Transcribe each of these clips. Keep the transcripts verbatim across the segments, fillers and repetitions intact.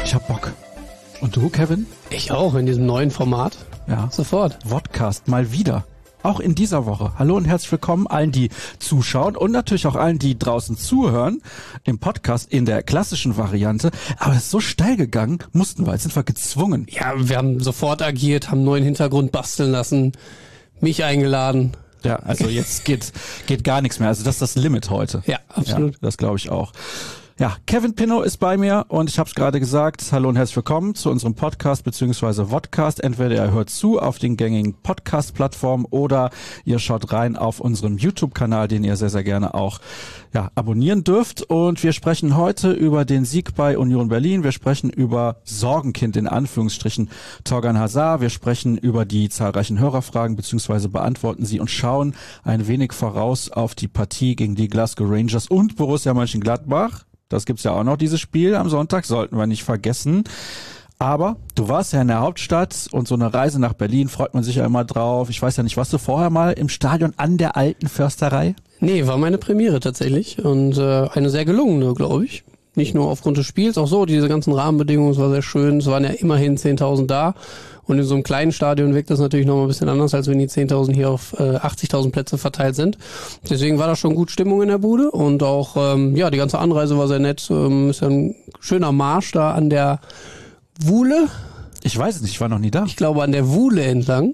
Ich hab Bock. Und du, Kevin? Ich auch, in diesem neuen Format. Ja. Sofort. Vodcast, mal wieder. Auch in dieser Woche. Hallo und herzlich willkommen allen, die zuschauen und natürlich auch allen, die draußen zuhören im Podcast in der klassischen Variante. Aber es ist so steil gegangen, mussten wir, jetzt sind wir gezwungen. Ja, wir haben sofort agiert, haben einen neuen Hintergrund basteln lassen, mich eingeladen. Ja, also jetzt geht geht gar nichts mehr. Also das ist das Limit heute. Ja, absolut. Ja, das glaube ich auch. Ja, Kevin Pinnow ist bei mir und ich habe es gerade gesagt, hallo und herzlich willkommen zu unserem Podcast bzw. Vodcast. Entweder ihr hört zu auf den gängigen Podcast-Plattformen oder ihr schaut rein auf unserem YouTube-Kanal, den ihr sehr, sehr gerne auch ja abonnieren dürft. Und wir sprechen heute über den Sieg bei Union Berlin. Wir sprechen über Sorgenkind in Anführungsstrichen Thorgan Hazard. Wir sprechen über die zahlreichen Hörerfragen bzw. beantworten sie und schauen ein wenig voraus auf die Partie gegen die Glasgow Rangers und Borussia Mönchengladbach. Das gibt's ja auch noch, dieses Spiel am Sonntag, sollten wir nicht vergessen. Aber du warst ja in der Hauptstadt und so eine Reise nach Berlin freut man sich ja immer drauf. Ich weiß ja nicht, warst du vorher mal im Stadion an der alten Försterei? Nee, war meine Premiere tatsächlich und äh, eine sehr gelungene, glaube ich. Nicht nur aufgrund des Spiels, auch so, diese ganzen Rahmenbedingungen, es war sehr schön. Es waren ja immerhin zehntausend da. Und in so einem kleinen Stadion wirkt das natürlich noch mal ein bisschen anders, als wenn die zehntausend hier auf äh, achtzigtausend Plätze verteilt sind. Deswegen war da schon gut Stimmung in der Bude und auch, ähm, ja, die ganze Anreise war sehr nett. Ähm, ist ja ein schöner Marsch da an der Wuhle. Ich weiß es nicht, ich war noch nie da. Ich glaube an der Wuhle entlang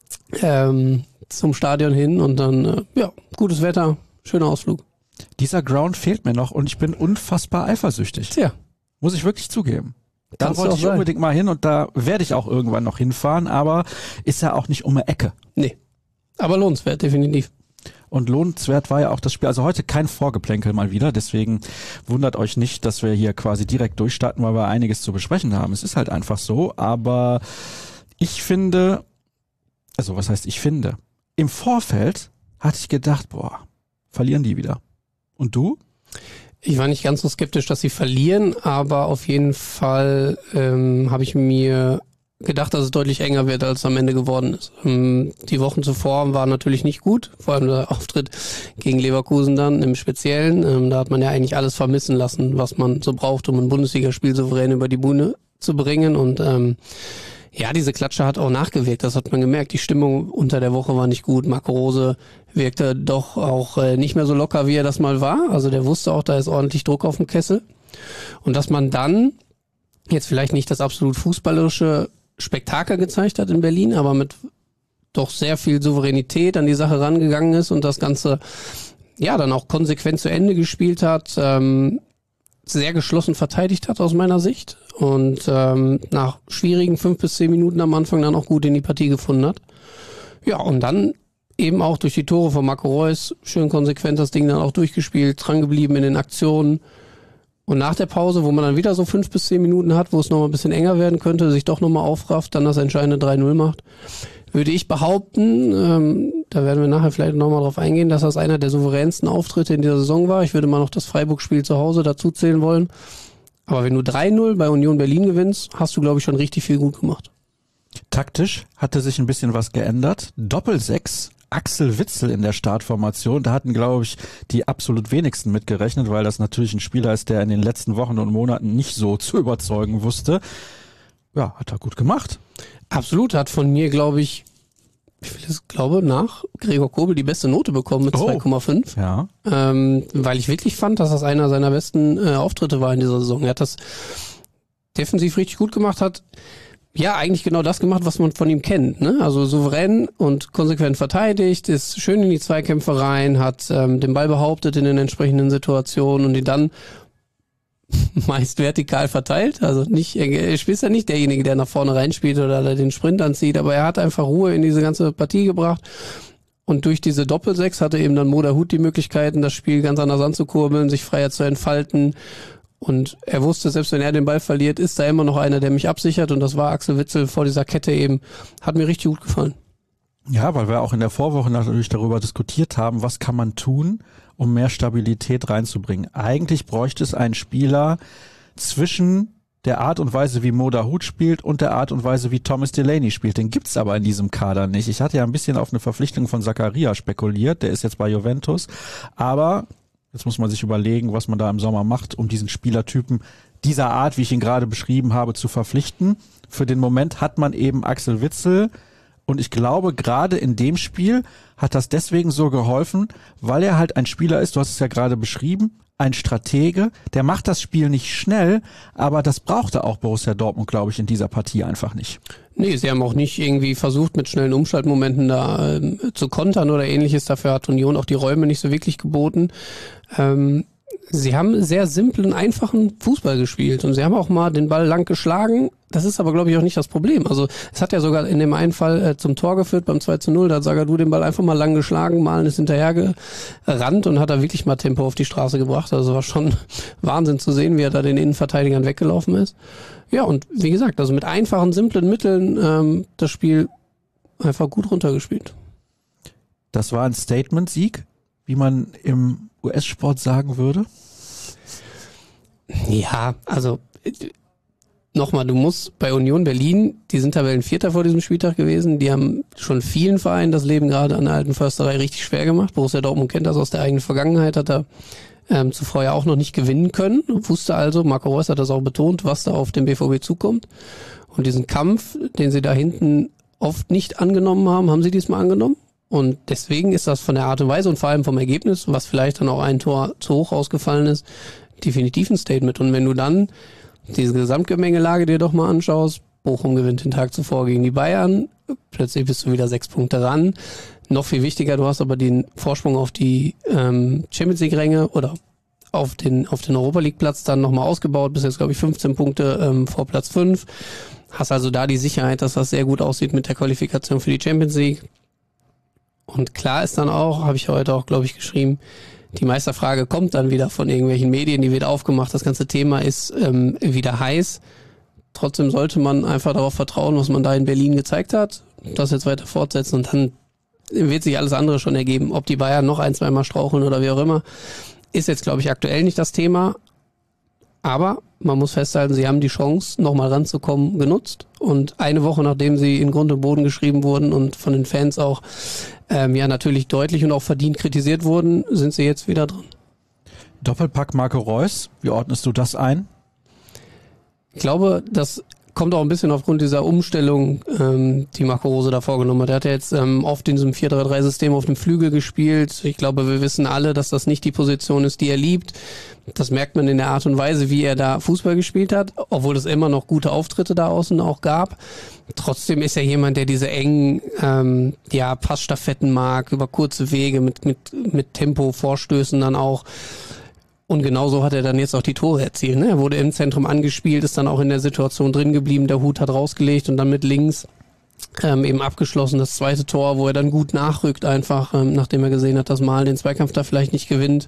ähm, zum Stadion hin und dann, äh, ja, gutes Wetter, schöner Ausflug. Dieser Ground fehlt mir noch und ich bin unfassbar eifersüchtig. Tja. Muss ich wirklich zugeben. Da Kannst wollte du auch ich sein. unbedingt mal hin und da werde ich auch irgendwann noch hinfahren, aber ist ja auch nicht um die Ecke. Nee, aber lohnenswert, definitiv. Und lohnenswert war ja auch das Spiel. Also heute kein Vorgeplänkel mal wieder, deswegen wundert euch nicht, dass wir hier quasi direkt durchstarten, weil wir einiges zu besprechen haben. Es ist halt einfach so, aber ich finde, also was heißt ich finde, im Vorfeld hatte ich gedacht, boah, verlieren die wieder. Und du? Ich war nicht ganz so skeptisch, dass sie verlieren, aber auf jeden Fall ähm, habe ich mir gedacht, dass es deutlich enger wird, als es am Ende geworden ist. Ähm, die Wochen zuvor waren natürlich nicht gut, vor allem der Auftritt gegen Leverkusen dann im Speziellen. Ähm, da hat man ja eigentlich alles vermissen lassen, was man so braucht, um ein Bundesligaspiel souverän über die Bühne zu bringen. Und ähm, ja, diese Klatsche hat auch nachgewirkt, das hat man gemerkt. Die Stimmung unter der Woche war nicht gut. Marco Rose wirkte doch auch äh, nicht mehr so locker, wie er das mal war. Also der wusste auch, da ist ordentlich Druck auf dem Kessel. Und dass man dann jetzt vielleicht nicht das absolut fußballerische Spektakel gezeigt hat in Berlin, aber mit doch sehr viel Souveränität an die Sache rangegangen ist und das Ganze ja dann auch konsequent zu Ende gespielt hat, ähm, sehr geschlossen verteidigt hat aus meiner Sicht und ähm, nach schwierigen fünf bis zehn Minuten am Anfang dann auch gut in die Partie gefunden hat. Ja, und dann eben auch durch die Tore von Marco Reus schön konsequent das Ding dann auch durchgespielt, dran geblieben in den Aktionen. Und nach der Pause, wo man dann wieder so fünf bis zehn Minuten hat, wo es nochmal ein bisschen enger werden könnte, sich doch nochmal aufrafft, dann das entscheidende drei null macht, würde ich behaupten, ähm, da werden wir nachher vielleicht nochmal drauf eingehen, dass das einer der souveränsten Auftritte in dieser Saison war. Ich würde mal noch das Freiburg-Spiel zu Hause dazu zählen wollen. Aber wenn du drei null bei Union Berlin gewinnst, hast du, glaube ich, schon richtig viel gut gemacht. Taktisch hatte sich ein bisschen was geändert. Doppelsechs, Axel Witsel in der Startformation. Da hatten, glaube ich, die absolut wenigsten mitgerechnet, weil das natürlich ein Spieler ist, der in den letzten Wochen und Monaten nicht so zu überzeugen wusste. Ja, hat er gut gemacht. Absolut, hat von mir, glaube ich, ich will es glaube, nach Gregor Kobel die beste Note bekommen mit Oh. zwei Komma fünf. Ja. Ähm, weil ich wirklich fand, dass das einer seiner besten äh, Auftritte war in dieser Saison. Er hat das defensiv richtig gut gemacht, hat ja eigentlich genau das gemacht, was man von ihm kennt. Ne? Also souverän und konsequent verteidigt, ist schön in die Zweikämpfe rein, hat ähm, den Ball behauptet in den entsprechenden Situationen und ihn dann meist vertikal verteilt, also nicht, er spielt ja nicht derjenige, der nach vorne reinspielt oder der den Sprint anzieht, aber er hat einfach Ruhe in diese ganze Partie gebracht und durch diese Doppelsechs hatte eben dann Mo Dahut die Möglichkeiten, das Spiel ganz anders anzukurbeln, sich freier zu entfalten und er wusste, selbst wenn er den Ball verliert, ist da immer noch einer, der mich absichert und das war Axel Witsel vor dieser Kette eben, hat mir richtig gut gefallen. Ja, weil wir auch in der Vorwoche natürlich darüber diskutiert haben, was kann man tun, um mehr Stabilität reinzubringen. Eigentlich bräuchte es einen Spieler zwischen der Art und Weise, wie Mo Dahut spielt und der Art und Weise, wie Thomas Delaney spielt. Den gibt's aber in diesem Kader nicht. Ich hatte ja ein bisschen auf eine Verpflichtung von Zakaria spekuliert, der ist jetzt bei Juventus, aber jetzt muss man sich überlegen, was man da im Sommer macht, um diesen Spielertypen dieser Art, wie ich ihn gerade beschrieben habe, zu verpflichten. Für den Moment hat man eben Axel Witsel und ich glaube, gerade in dem Spiel hat das deswegen so geholfen, weil er halt ein Spieler ist, du hast es ja gerade beschrieben, ein Stratege, der macht das Spiel nicht schnell, aber das brauchte auch Borussia Dortmund, glaube ich, in dieser Partie einfach nicht. Nee, sie haben auch nicht irgendwie versucht, mit schnellen Umschaltmomenten da ähm, zu kontern oder ähnliches. Dafür hat Union auch die Räume nicht so wirklich geboten. Ähm, sie haben sehr simplen, einfachen Fußball gespielt und sie haben auch mal den Ball lang geschlagen. Das ist aber, glaube ich, auch nicht das Problem. Also es hat ja sogar in dem einen Fall äh, zum Tor geführt, beim zwei zu null. Da hat Zagadou den Ball einfach mal lang geschlagen, Malen ist hinterher gerannt und hat da wirklich mal Tempo auf die Straße gebracht. Also war schon Wahnsinn zu sehen, wie er da den Innenverteidigern weggelaufen ist. Ja, und wie gesagt, also mit einfachen, simplen Mitteln ähm, das Spiel einfach gut runtergespielt. Das war ein Statement-Sieg, wie man im U S-Sport sagen würde? Ja, also nochmal, du musst bei Union Berlin, die sind Tabellenvierter vor diesem Spieltag gewesen, die haben schon vielen Vereinen das Leben gerade an der alten Försterei richtig schwer gemacht. Borussia Dortmund kennt das aus der eigenen Vergangenheit, hat er ähm, zuvor ja auch noch nicht gewinnen können, wusste also, Marco Reus hat das auch betont, was da auf den B V B zukommt. Und diesen Kampf, den sie da hinten oft nicht angenommen haben, haben sie diesmal angenommen. Und deswegen ist das von der Art und Weise und vor allem vom Ergebnis, was vielleicht dann auch ein Tor zu hoch ausgefallen ist, definitiv ein Statement. Und wenn du dann diese Gesamtgemengelage dir doch mal anschaust, Bochum gewinnt den Tag zuvor gegen die Bayern, plötzlich bist du wieder sechs Punkte ran. Noch viel wichtiger, du hast aber den Vorsprung auf die ähm, Champions League Ränge oder auf den auf den Europa League Platz dann nochmal ausgebaut, bis jetzt glaube ich fünfzehn Punkte ähm, vor Platz fünf. Hast also da die Sicherheit, dass das sehr gut aussieht mit der Qualifikation für die Champions League. Und klar ist dann auch, habe ich heute auch glaube ich geschrieben, die Meisterfrage kommt dann wieder von irgendwelchen Medien, die wird aufgemacht, das ganze Thema ist ähm, wieder heiß. Trotzdem sollte man einfach darauf vertrauen, was man da in Berlin gezeigt hat, das jetzt weiter fortsetzen und dann wird sich alles andere schon ergeben. Ob die Bayern noch ein, zweimal straucheln oder wie auch immer, ist jetzt, glaube ich, aktuell nicht das Thema. Aber man muss festhalten, sie haben die Chance, nochmal ranzukommen, genutzt. Und eine Woche, nachdem sie in Grund und Boden geschrieben wurden und von den Fans auch ähm, ja natürlich deutlich und auch verdient kritisiert wurden, sind sie jetzt wieder drin. Doppelpack Marco Reus, wie ordnest du das ein? Ich glaube, das kommt auch ein bisschen aufgrund dieser Umstellung, ähm, die Marco Rose da vorgenommen hat. Er hat ja jetzt ähm, oft in diesem vier drei drei System auf dem Flügel gespielt. Ich glaube, wir wissen alle, dass das nicht die Position ist, die er liebt. Das merkt man in der Art und Weise, wie er da Fußball gespielt hat, obwohl es immer noch gute Auftritte da außen auch gab. Trotzdem ist er jemand, der diese engen ähm, ja, Passstaffetten mag, über kurze Wege mit, mit, mit Tempo-Vorstößen dann auch. Und genauso hat er dann jetzt auch die Tore erzielt. Ne? Er wurde im Zentrum angespielt, ist dann auch in der Situation drin geblieben, der Hut hat rausgelegt und dann mit links ähm, eben abgeschlossen. Das zweite Tor, wo er dann gut nachrückt einfach, ähm, nachdem er gesehen hat, dass Mal den Zweikampf da vielleicht nicht gewinnt.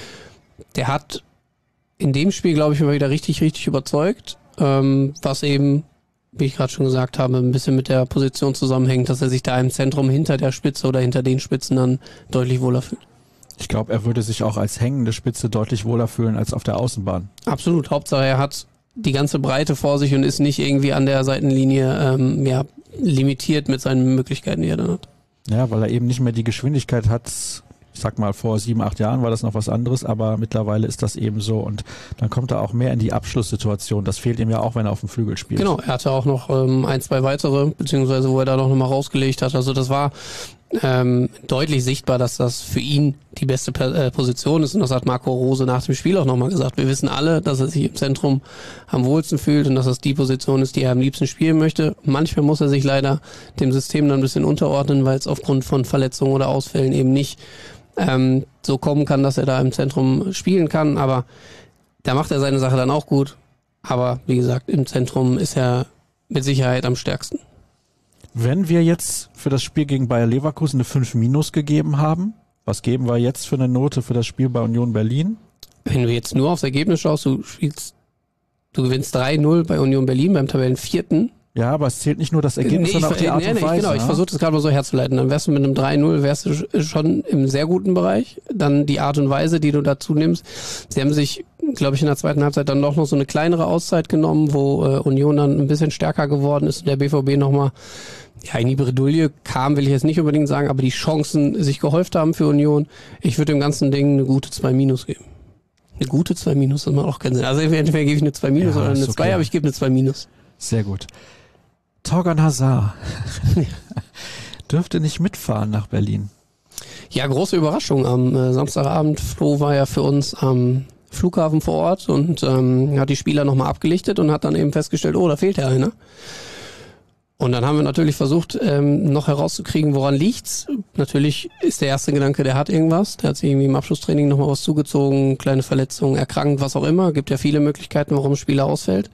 Der hat in dem Spiel, glaube ich, immer wieder richtig, richtig überzeugt, ähm, was eben, wie ich gerade schon gesagt habe, ein bisschen mit der Position zusammenhängt, dass er sich da im Zentrum hinter der Spitze oder hinter den Spitzen dann deutlich wohler fühlt. Ich glaube, er würde sich auch als hängende Spitze deutlich wohler fühlen als auf der Außenbahn. Absolut. Hauptsache, er hat die ganze Breite vor sich und ist nicht irgendwie an der Seitenlinie ähm, ja, limitiert mit seinen Möglichkeiten, die er dann hat. Ja, weil er eben nicht mehr die Geschwindigkeit hat. Ich sag mal, vor sieben, acht Jahren war das noch was anderes, aber mittlerweile ist das eben so und dann kommt er auch mehr in die Abschlusssituation. Das fehlt ihm ja auch, wenn er auf dem Flügel spielt. Genau, er hatte auch noch ähm, ein, zwei weitere, beziehungsweise wo er da noch mal rausgelegt hat. Also das war ähm, deutlich sichtbar, dass das für ihn die beste äh, Position ist und das hat Marco Rose nach dem Spiel auch nochmal gesagt. Wir wissen alle, dass er sich im Zentrum am wohlsten fühlt und dass das die Position ist, die er am liebsten spielen möchte. Manchmal muss er sich leider dem System dann ein bisschen unterordnen, weil es aufgrund von Verletzungen oder Ausfällen eben nicht ähm, so kommen kann, dass er da im Zentrum spielen kann, aber da macht er seine Sache dann auch gut. Aber wie gesagt, im Zentrum ist er mit Sicherheit am stärksten. Wenn wir jetzt für das Spiel gegen Bayer Leverkusen eine fünf minus gegeben haben, was geben wir jetzt für eine Note für das Spiel bei Union Berlin? Wenn du jetzt nur aufs Ergebnis schaust, du spielst, du gewinnst drei null bei Union Berlin beim Tabellenvierten. Ja, aber es zählt nicht nur das Ergebnis, nee, sondern ich, auch die Art nee, und nee, Weise. Genau, ja? ich versuche das gerade mal so herzuleiten. Dann wärst du mit einem drei null, wärst du schon im sehr guten Bereich. Dann die Art und Weise, die du dazu nimmst. Sie haben sich, glaube ich, in der zweiten Halbzeit dann doch noch so eine kleinere Auszeit genommen, wo äh, Union dann ein bisschen stärker geworden ist und der B V B nochmal ja, in die Bredouille kam, will ich jetzt nicht unbedingt sagen, aber die Chancen sich gehäuft haben für Union. Ich würde dem ganzen Ding eine gute zwei minus geben. Eine gute zwei Minus, das macht auch keinen Sinn. Also entweder gebe ich eine zwei Minus ja, oder eine okay. zwei, aber ich gebe eine zwei Minus. Sehr gut. Thorgan Hazard dürfte nicht mitfahren nach Berlin. Ja, große Überraschung. Am äh, Samstagabend, Flo war ja für uns am Flughafen vor Ort und ähm, hat die Spieler nochmal abgelichtet und hat dann eben festgestellt, oh, da fehlt ja einer. Und dann haben wir natürlich versucht, ähm, noch herauszukriegen, woran liegt's. Natürlich ist der erste Gedanke, der hat irgendwas. Der hat sich irgendwie im Abschlusstraining nochmal was zugezogen, kleine Verletzung, erkrankt, was auch immer. Gibt ja viele Möglichkeiten, warum ein Spieler ausfällt.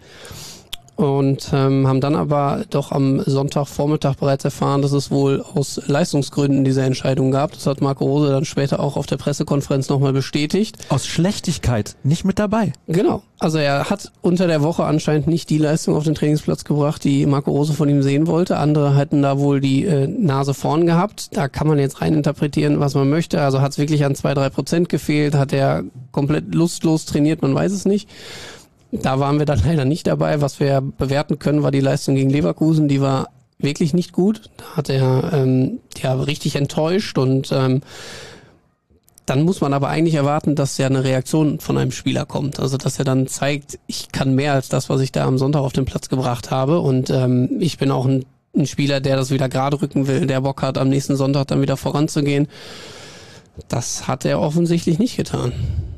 Und ähm, haben dann aber doch am Sonntagvormittag bereits erfahren, dass es wohl aus Leistungsgründen diese Entscheidung gab. Das hat Marco Rose dann später auch auf der Pressekonferenz nochmal bestätigt. Aus Schlechtigkeit, nicht mit dabei. Genau. Also er hat unter der Woche anscheinend nicht die Leistung auf den Trainingsplatz gebracht, die Marco Rose von ihm sehen wollte. Andere hätten da wohl die äh, Nase vorn gehabt. Da kann man jetzt rein interpretieren, was man möchte. Also hat es wirklich an zwei, drei Prozent gefehlt? Hat er komplett lustlos trainiert? Man weiß es nicht. Da waren wir dann leider nicht dabei. Was wir bewerten können, war die Leistung gegen Leverkusen. Die war wirklich nicht gut. Da hat er ähm, ja richtig enttäuscht und ähm, dann muss man aber eigentlich erwarten, dass ja eine Reaktion von einem Spieler kommt. Also dass er dann zeigt, ich kann mehr als das, was ich da am Sonntag auf den Platz gebracht habe und ähm, ich bin auch ein, ein Spieler, der das wieder gerade rücken will, der Bock hat, am nächsten Sonntag dann wieder voranzugehen. Das hat er offensichtlich nicht getan.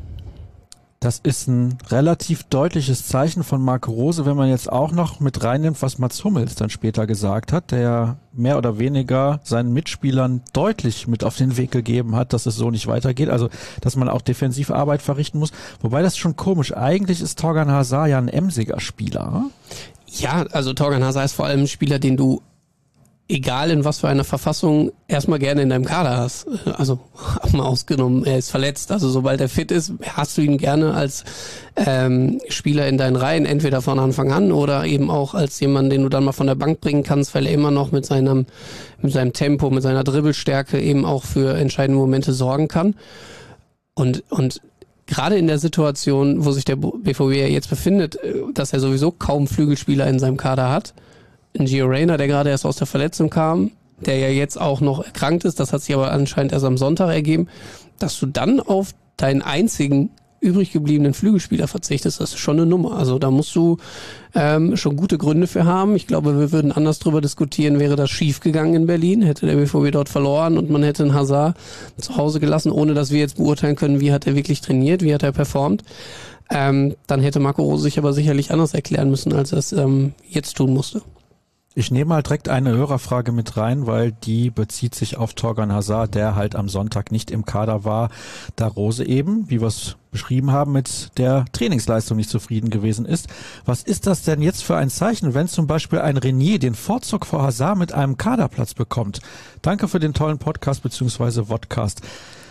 Das ist ein relativ deutliches Zeichen von Marco Rose, wenn man jetzt auch noch mit reinnimmt, was Mats Hummels dann später gesagt hat, der mehr oder weniger seinen Mitspielern deutlich mit auf den Weg gegeben hat, dass es so nicht weitergeht, also dass man auch Defensivarbeit verrichten muss. Wobei das ist schon komisch, eigentlich ist Thorgan Hazard ja ein emsiger Spieler. Ja, also Thorgan Hazard ist vor allem ein Spieler, den du egal in was für einer Verfassung, erstmal gerne in deinem Kader hast. Also mal ausgenommen, er ist verletzt. Also sobald er fit ist, hast du ihn gerne als ähm, Spieler in deinen Reihen, entweder von Anfang an oder eben auch als jemand, den du dann mal von der Bank bringen kannst, weil er immer noch mit seinem, mit seinem Tempo, mit seiner Dribbelstärke eben auch für entscheidende Momente sorgen kann. Und, und gerade in der Situation, wo sich der B V B jetzt befindet, dass er sowieso kaum Flügelspieler in seinem Kader hat, ein Gio Reyna, der gerade erst aus der Verletzung kam, der ja jetzt auch noch erkrankt ist, das hat sich aber anscheinend erst am Sonntag ergeben, dass du dann auf deinen einzigen übrig gebliebenen Flügelspieler verzichtest, das ist schon eine Nummer. Also da musst du ähm, schon gute Gründe für haben. Ich glaube, wir würden anders drüber diskutieren, wäre das schief gegangen in Berlin, hätte der B V B dort verloren und man hätte einen Hazard zu Hause gelassen, ohne dass wir jetzt beurteilen können, wie hat er wirklich trainiert, wie hat er performt. Ähm, dann hätte Marco Rose sich aber sicherlich anders erklären müssen, als er es ähm, jetzt tun musste. Ich nehme mal direkt eine Hörerfrage mit rein, weil die bezieht sich auf Thorgan Hazard, der halt am Sonntag nicht im Kader war, da Rose eben, wie wir es beschrieben haben, mit der Trainingsleistung nicht zufrieden gewesen ist. Was ist das denn jetzt für ein Zeichen, wenn zum Beispiel ein Renier den Vorzug vor Hazard mit einem Kaderplatz bekommt? Danke für den tollen Podcast bzw. Vodcast.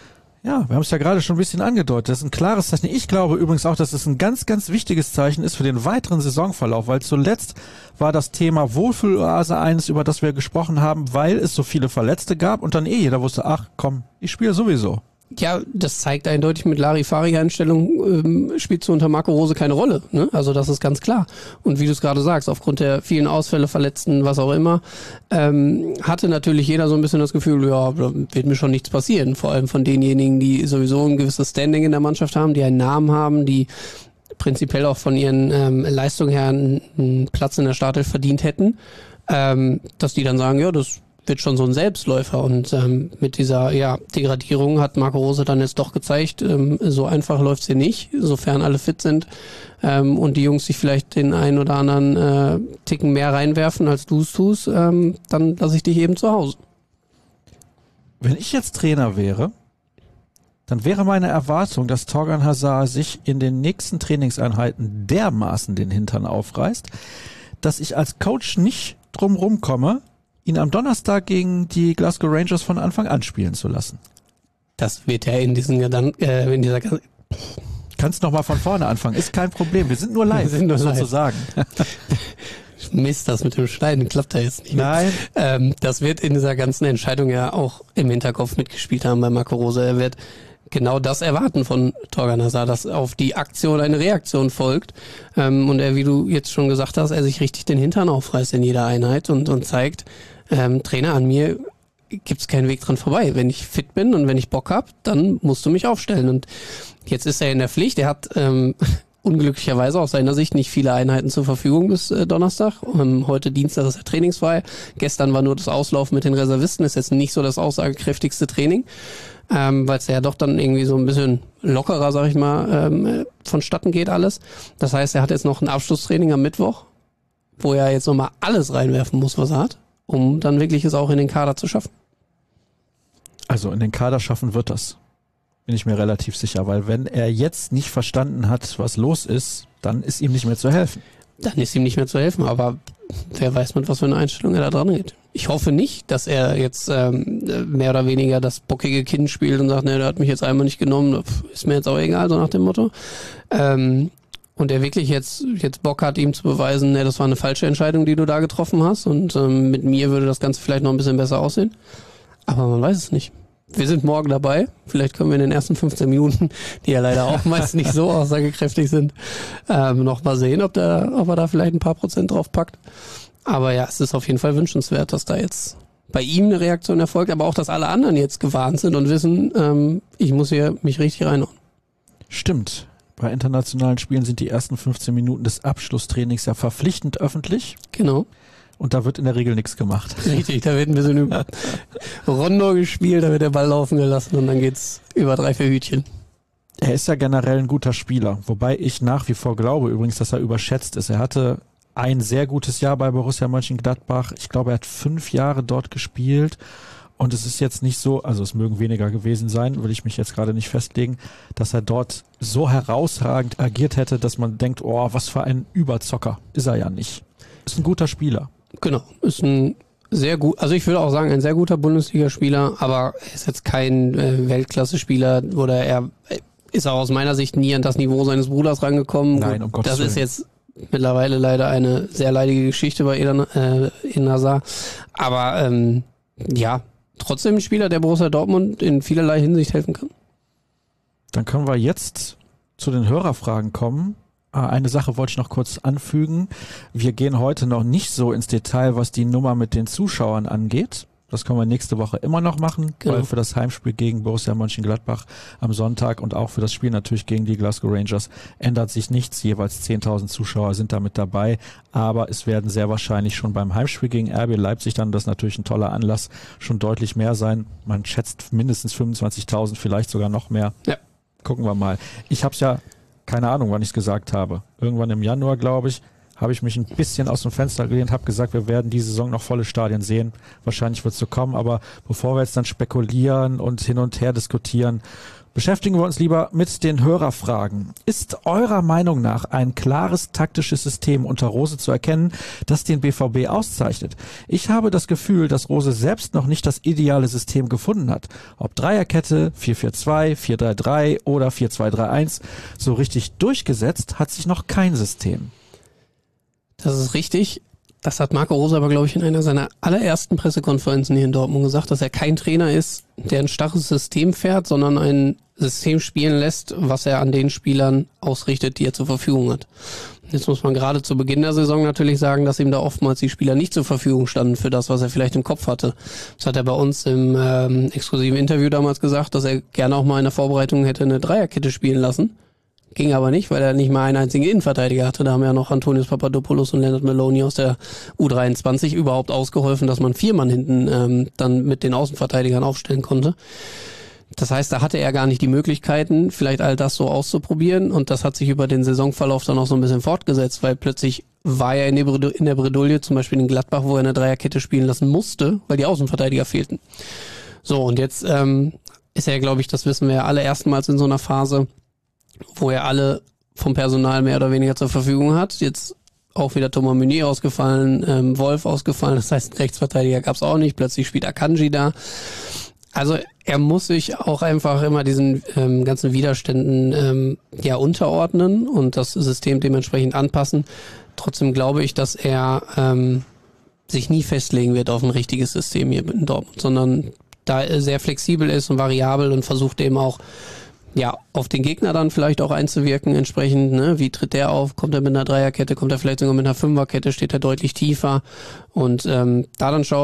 Ja, wir haben es ja gerade schon ein bisschen angedeutet. Das ist ein klares Zeichen. Ich glaube übrigens auch, dass es ein ganz, ganz wichtiges Zeichen ist für den weiteren Saisonverlauf, weil zuletzt war das Thema Wohlfühloase eines, über das wir gesprochen haben, weil es so viele Verletzte gab und dann eh jeder wusste, ach komm, ich spiele sowieso. Ja, das zeigt eindeutig mit Larifari-Einstellung, ähm, spielst du unter Marco Rose keine Rolle. Ne? Also das ist ganz klar. Und wie du es gerade sagst, aufgrund der vielen Ausfälle, Verletzten, was auch immer, ähm, hatte natürlich jeder so ein bisschen das Gefühl, ja, da wird mir schon nichts passieren. Vor allem von denjenigen, die sowieso ein gewisses Standing in der Mannschaft haben, die einen Namen haben, die prinzipiell auch von ihren ähm, Leistungen her einen, einen Platz in der Startelf verdient hätten, ähm, dass die dann sagen, ja, das wird schon so ein Selbstläufer und ähm, mit dieser ja, Degradierung hat Marco Rose dann jetzt doch gezeigt, ähm, so einfach läuft's hier nicht, sofern alle fit sind ähm, und die Jungs sich vielleicht den einen oder anderen äh, Ticken mehr reinwerfen, als du es tust, ähm, dann lasse ich dich eben zu Hause. Wenn ich jetzt Trainer wäre, dann wäre meine Erwartung, dass Thorgan Hazard sich in den nächsten Trainingseinheiten dermaßen den Hintern aufreißt, dass ich als Coach nicht drum rumkomme, ihn am Donnerstag gegen die Glasgow Rangers von Anfang an spielen zu lassen. Das wird ja in diesen Gedanken, äh, in dieser Kannst noch mal von vorne anfangen, ist kein Problem. Wir sind nur live, Wir sind nur sozusagen. Mist, das mit dem Schneiden klappt da jetzt nicht. Nein. Ähm, das wird in dieser ganzen Entscheidung ja auch im Hinterkopf mitgespielt haben bei Marco Rose. Er wird genau das erwarten von Thorgan Hazard, dass auf die Aktion eine Reaktion folgt. Ähm, und er, wie du jetzt schon gesagt hast, er sich richtig den Hintern aufreißt in jeder Einheit und, und zeigt, ähm, Trainer, an mir gibt es keinen Weg dran vorbei. Wenn ich fit bin und wenn ich Bock habe, dann musst du mich aufstellen. Und jetzt ist er in der Pflicht. Er hat ähm, unglücklicherweise aus seiner Sicht nicht viele Einheiten zur Verfügung bis äh, Donnerstag. Ähm, heute Dienstag ist er trainingsfrei. Gestern war nur das Auslaufen mit den Reservisten. Ist jetzt nicht so das aussagekräftigste Training, ähm, weil es ja doch dann irgendwie so ein bisschen lockerer, sag ich mal, ähm, vonstatten geht alles. Das heißt, er hat jetzt noch ein Abschlusstraining am Mittwoch, wo er jetzt nochmal alles reinwerfen muss, was er hat, um dann wirklich es auch in den Kader zu schaffen. Also in den Kader schaffen wird das. Bin ich mir relativ sicher, weil wenn er jetzt nicht verstanden hat, was los ist, dann ist ihm nicht mehr zu helfen. Dann ist ihm nicht mehr zu helfen, aber wer weiß mit was für eine Einstellung er da dran geht. Ich hoffe nicht, dass er jetzt ähm, mehr oder weniger das bockige Kind spielt und sagt, ne, der hat mich jetzt einmal nicht genommen, ist mir jetzt auch egal, so nach dem Motto. Ähm, und er wirklich jetzt jetzt Bock hat, ihm zu beweisen, ne, das war eine falsche Entscheidung, die du da getroffen hast und ähm, mit mir würde das Ganze vielleicht noch ein bisschen besser aussehen. Aber man weiß es nicht. Wir sind morgen dabei. Vielleicht können wir in den ersten fünfzehn Minuten, die ja leider auch meist nicht so aussagekräftig sind, ähm, noch mal sehen, ob, der, ob er da vielleicht ein paar Prozent drauf packt. Aber ja, es ist auf jeden Fall wünschenswert, dass da jetzt bei ihm eine Reaktion erfolgt, aber auch, dass alle anderen jetzt gewarnt sind und wissen, ähm, ich muss hier mich richtig reinhauen. Stimmt. Bei internationalen Spielen sind die ersten fünfzehn Minuten des Abschlusstrainings ja verpflichtend öffentlich. Genau. Und da wird in der Regel nichts gemacht. Richtig, da wird ein bisschen über Rondo gespielt, da wird der Ball laufen gelassen und dann geht's über drei, vier Hütchen. Er ist ja generell ein guter Spieler, wobei ich nach wie vor glaube übrigens, dass er überschätzt ist. Er hatte ein sehr gutes Jahr bei Borussia Mönchengladbach. Ich glaube, er hat fünf Jahre dort gespielt und es ist jetzt nicht so, also es mögen weniger gewesen sein, will ich mich jetzt gerade nicht festlegen, dass er dort so herausragend agiert hätte, dass man denkt, oh, was für ein Überzocker. Ist er ja nicht. Ist ein guter Spieler. Genau, ist ein sehr gut, also ich würde auch sagen, ein sehr guter Bundesligaspieler, aber er ist jetzt kein äh, Weltklasse-Spieler oder er ist auch aus meiner Sicht nie an das Niveau seines Bruders rangekommen. Nein, um Gottes Das Willen. ist jetzt mittlerweile leider eine sehr leidige Geschichte bei Eden, äh, Eden Hazard. Aber ähm, ja, trotzdem ein Spieler, der Borussia Dortmund in vielerlei Hinsicht helfen kann. Dann können wir jetzt zu den Hörerfragen kommen. Eine Sache wollte ich noch kurz anfügen. Wir gehen heute noch nicht so ins Detail, was die Nummer mit den Zuschauern angeht. Das können wir nächste Woche immer noch machen, genau. Weil für das Heimspiel gegen Borussia Mönchengladbach am Sonntag und auch für das Spiel natürlich gegen die Glasgow Rangers ändert sich nichts. Jeweils zehntausend Zuschauer sind damit dabei, aber es werden sehr wahrscheinlich schon beim Heimspiel gegen R B Leipzig dann, das ist natürlich ein toller Anlass, schon deutlich mehr sein. Man schätzt mindestens fünfundzwanzigtausend, vielleicht sogar noch mehr. Ja. Gucken wir mal. Ich habe es ja keine Ahnung, wann ich es gesagt habe. Irgendwann im Januar, glaube ich, habe ich mich ein bisschen aus dem Fenster gelehnt, habe gesagt, wir werden diese Saison noch volle Stadien sehen. Wahrscheinlich wird es so kommen, aber bevor wir jetzt dann spekulieren und hin und her diskutieren, beschäftigen wir uns lieber mit den Hörerfragen. Ist eurer Meinung nach ein klares taktisches System unter Rose zu erkennen, das den B V B auszeichnet? Ich habe das Gefühl, dass Rose selbst noch nicht das ideale System gefunden hat. Ob Dreierkette, vier vier zwei, vier drei drei oder vier zwei drei eins, so richtig durchgesetzt hat sich noch kein System. Das ist richtig. Das hat Marco Rose aber, glaube ich, in einer seiner allerersten Pressekonferenzen hier in Dortmund gesagt, dass er kein Trainer ist, der ein starres System fährt, sondern ein System spielen lässt, was er an den Spielern ausrichtet, die er zur Verfügung hat. Jetzt muss man gerade zu Beginn der Saison natürlich sagen, dass ihm da oftmals die Spieler nicht zur Verfügung standen für das, was er vielleicht im Kopf hatte. Das hat er bei uns im ähm, exklusiven Interview damals gesagt, dass er gerne auch mal in der Vorbereitung hätte eine Dreierkette spielen lassen. Ging aber nicht, weil er nicht mal einen einzigen Innenverteidiger hatte. Da haben ja noch Antonius Papadopoulos und Leonard Maloney aus der U dreiundzwanzig überhaupt ausgeholfen, dass man vier Mann hinten ähm, dann mit den Außenverteidigern aufstellen konnte. Das heißt, da hatte er gar nicht die Möglichkeiten, vielleicht all das so auszuprobieren. Und das hat sich über den Saisonverlauf dann auch so ein bisschen fortgesetzt, weil plötzlich war er in der Bredouille, in der Bredouille zum Beispiel in Gladbach, wo er eine Dreierkette spielen lassen musste, weil die Außenverteidiger fehlten. So, und jetzt ähm, ist er, glaube ich, das wissen wir ja alle erstmals in so einer Phase, wo er alle vom Personal mehr oder weniger zur Verfügung hat. Jetzt auch wieder Thomas Meunier ausgefallen, ähm, Wolf ausgefallen, das heißt, Rechtsverteidiger gab es auch nicht, plötzlich spielt Akanji da. Also er muss sich auch einfach immer diesen ähm, ganzen Widerständen ähm, ja unterordnen und das System dementsprechend anpassen. Trotzdem glaube ich, dass er ähm, sich nie festlegen wird auf ein richtiges System hier in Dortmund, sondern da er sehr flexibel ist und variabel und versucht eben auch ja, auf den Gegner dann vielleicht auch einzuwirken entsprechend, ne? Wie tritt der auf? Kommt er mit einer Dreierkette? Kommt er vielleicht sogar mit einer Fünferkette? Steht er deutlich tiefer? Und ähm, da dann schaut,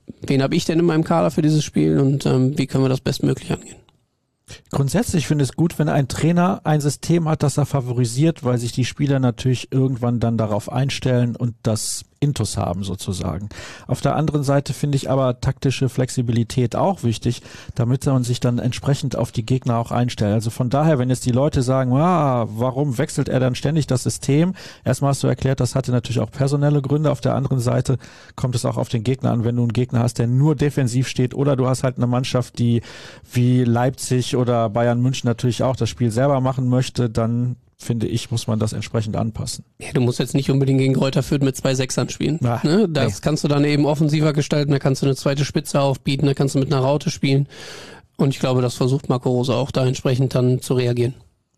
wen habe ich denn in meinem Kader für dieses Spiel und ähm, wie können wir das bestmöglich angehen. Grundsätzlich finde ich es gut, wenn ein Trainer ein System hat, das er favorisiert, weil sich die Spieler natürlich irgendwann dann darauf einstellen und das Intus haben sozusagen. Auf der anderen Seite finde ich aber taktische Flexibilität auch wichtig, damit man sich dann entsprechend auf die Gegner auch einstellt. Also von daher, wenn jetzt die Leute sagen, ah, warum wechselt er dann ständig das System? Erstmal hast du erklärt, das hatte natürlich auch personelle Gründe. Auf der anderen Seite kommt es auch auf den Gegner an, wenn du einen Gegner hast, der nur defensiv steht oder du hast halt eine Mannschaft, die wie Leipzig oder Bayern München natürlich auch das Spiel selber machen möchte, dann finde ich, muss man das entsprechend anpassen. Ja, du musst jetzt nicht unbedingt gegen Greuther Fürth mit zwei Sechsern spielen. Na, ne? Das nee. kannst du dann eben offensiver gestalten, da kannst du eine zweite Spitze aufbieten, da kannst du mit einer Raute spielen. Und ich glaube, das versucht Marco Rose auch da entsprechend dann zu reagieren.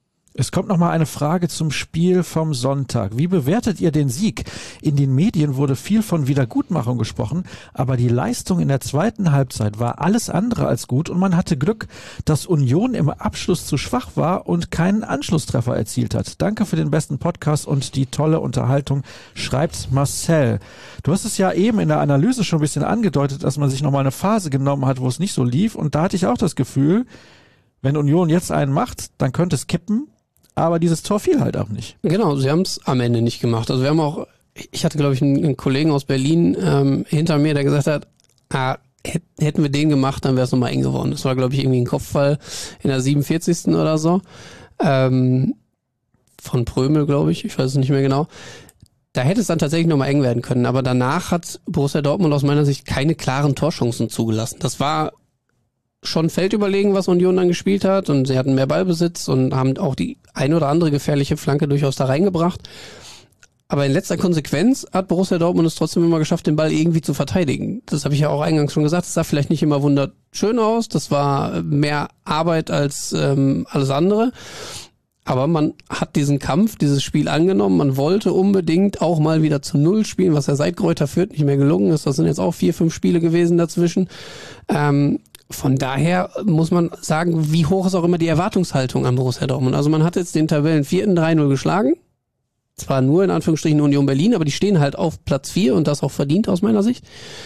Es kommt nochmal eine Frage zum Spiel vom Sonntag. Wie bewertet ihr den Sieg? In den Medien wurde viel von Wiedergutmachung gesprochen, aber die Leistung in der zweiten Halbzeit war alles andere als gut und man hatte Glück, dass Union im Abschluss zu schwach war und keinen Anschlusstreffer erzielt hat. Danke für den besten Podcast und die tolle Unterhaltung, schreibt Marcel. Du hast es ja eben in der Analyse schon ein bisschen angedeutet, dass man sich nochmal eine Phase genommen hat, wo es nicht so lief und da hatte ich auch das Gefühl, wenn Union jetzt einen macht, dann könnte es kippen. Aber dieses Tor fiel halt auch nicht. Genau, sie haben es am Ende nicht gemacht. Also wir haben auch, ich hatte glaube ich einen, einen Kollegen aus Berlin ähm, hinter mir, der gesagt hat, ah, hätten wir den gemacht, dann wäre es nochmal eng geworden. Das war glaube ich irgendwie ein Kopfball in der siebenundvierzigsten oder so. Ähm, von Prömel, glaube ich, ich weiß es nicht mehr genau. Da hätte es dann tatsächlich nochmal eng werden können. Aber danach hat Borussia Dortmund aus meiner Sicht keine klaren Torchancen zugelassen. Das war schon feldüberlegen, was Union dann gespielt hat und sie hatten mehr Ballbesitz und haben auch die ein oder andere gefährliche Flanke durchaus da reingebracht. Aber in letzter Konsequenz hat Borussia Dortmund es trotzdem immer geschafft, den Ball irgendwie zu verteidigen. Das habe ich ja auch eingangs schon gesagt. Das sah vielleicht nicht immer wunderschön aus. Das war mehr Arbeit als ähm, alles andere. Aber man hat diesen Kampf, dieses Spiel angenommen. Man wollte unbedingt auch mal wieder zu Null spielen, was ja seit Greuther Fürth nicht mehr gelungen ist. Das sind jetzt auch vier, fünf Spiele gewesen dazwischen. Ähm, Von daher muss man sagen, wie hoch ist auch immer die Erwartungshaltung an Borussia Dortmund. Also man hat jetzt den Tabellenvierten drei null geschlagen. Zwar nur in Anführungsstrichen Union Berlin, aber die stehen halt auf Platz vier und das auch verdient aus meiner Sicht.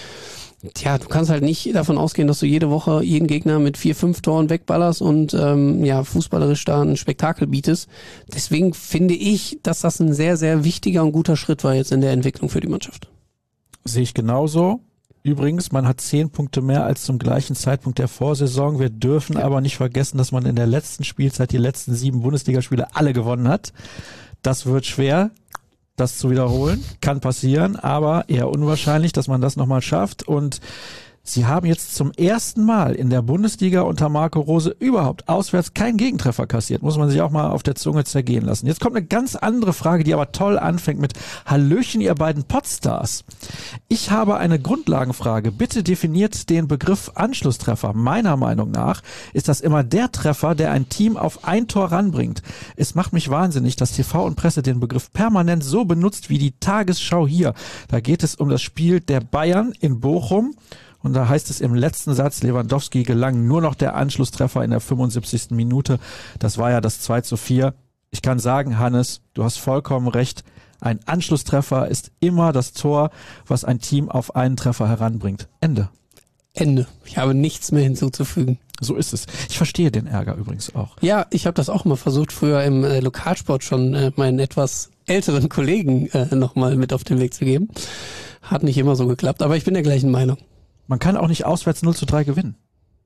Tja, du kannst halt nicht davon ausgehen, dass du jede Woche jeden Gegner mit vier, fünf Toren wegballerst und ähm, ja fußballerisch da ein Spektakel bietest. Deswegen finde ich, dass das ein sehr, sehr wichtiger und guter Schritt war jetzt in der Entwicklung für die Mannschaft. Sehe ich genauso. Übrigens, man hat zehn Punkte mehr als zum gleichen Zeitpunkt der Vorsaison. Wir dürfen ja aber nicht vergessen, dass man in der letzten Spielzeit die letzten sieben Bundesligaspiele alle gewonnen hat. Das wird schwer, das zu wiederholen. Kann passieren, aber eher unwahrscheinlich, dass man das nochmal schafft. Und sie haben jetzt zum ersten Mal in der Bundesliga unter Marco Rose überhaupt auswärts keinen Gegentreffer kassiert. Muss man sich auch mal auf der Zunge zergehen lassen. Jetzt kommt eine ganz andere Frage, die aber toll anfängt mit Hallöchen, ihr beiden Podstars. Ich habe eine Grundlagenfrage. Bitte definiert den Begriff Anschlusstreffer. Meiner Meinung nach ist das immer der Treffer, der ein Team auf ein Tor ranbringt. Es macht mich wahnsinnig, dass T V und Presse den Begriff permanent so benutzt wie die Tagesschau hier. Da geht es um das Spiel der Bayern in Bochum. Und da heißt es im letzten Satz, Lewandowski gelang nur noch der Anschlusstreffer in der fünfundsiebzigsten Minute. Das war ja das zwei zu vier. Ich kann sagen, Hannes, du hast vollkommen recht. Ein Anschlusstreffer ist immer das Tor, was ein Team auf einen Treffer heranbringt. Ende. Ende. Ich habe nichts mehr hinzuzufügen. So ist es. Ich verstehe den Ärger übrigens auch. Ja, ich habe das auch mal versucht, früher im äh, Lokalsport schon äh, meinen etwas älteren Kollegen äh, nochmal mit auf den Weg zu geben. Hat nicht immer so geklappt, aber ich bin der gleichen Meinung. Man kann auch nicht auswärts null zu drei gewinnen.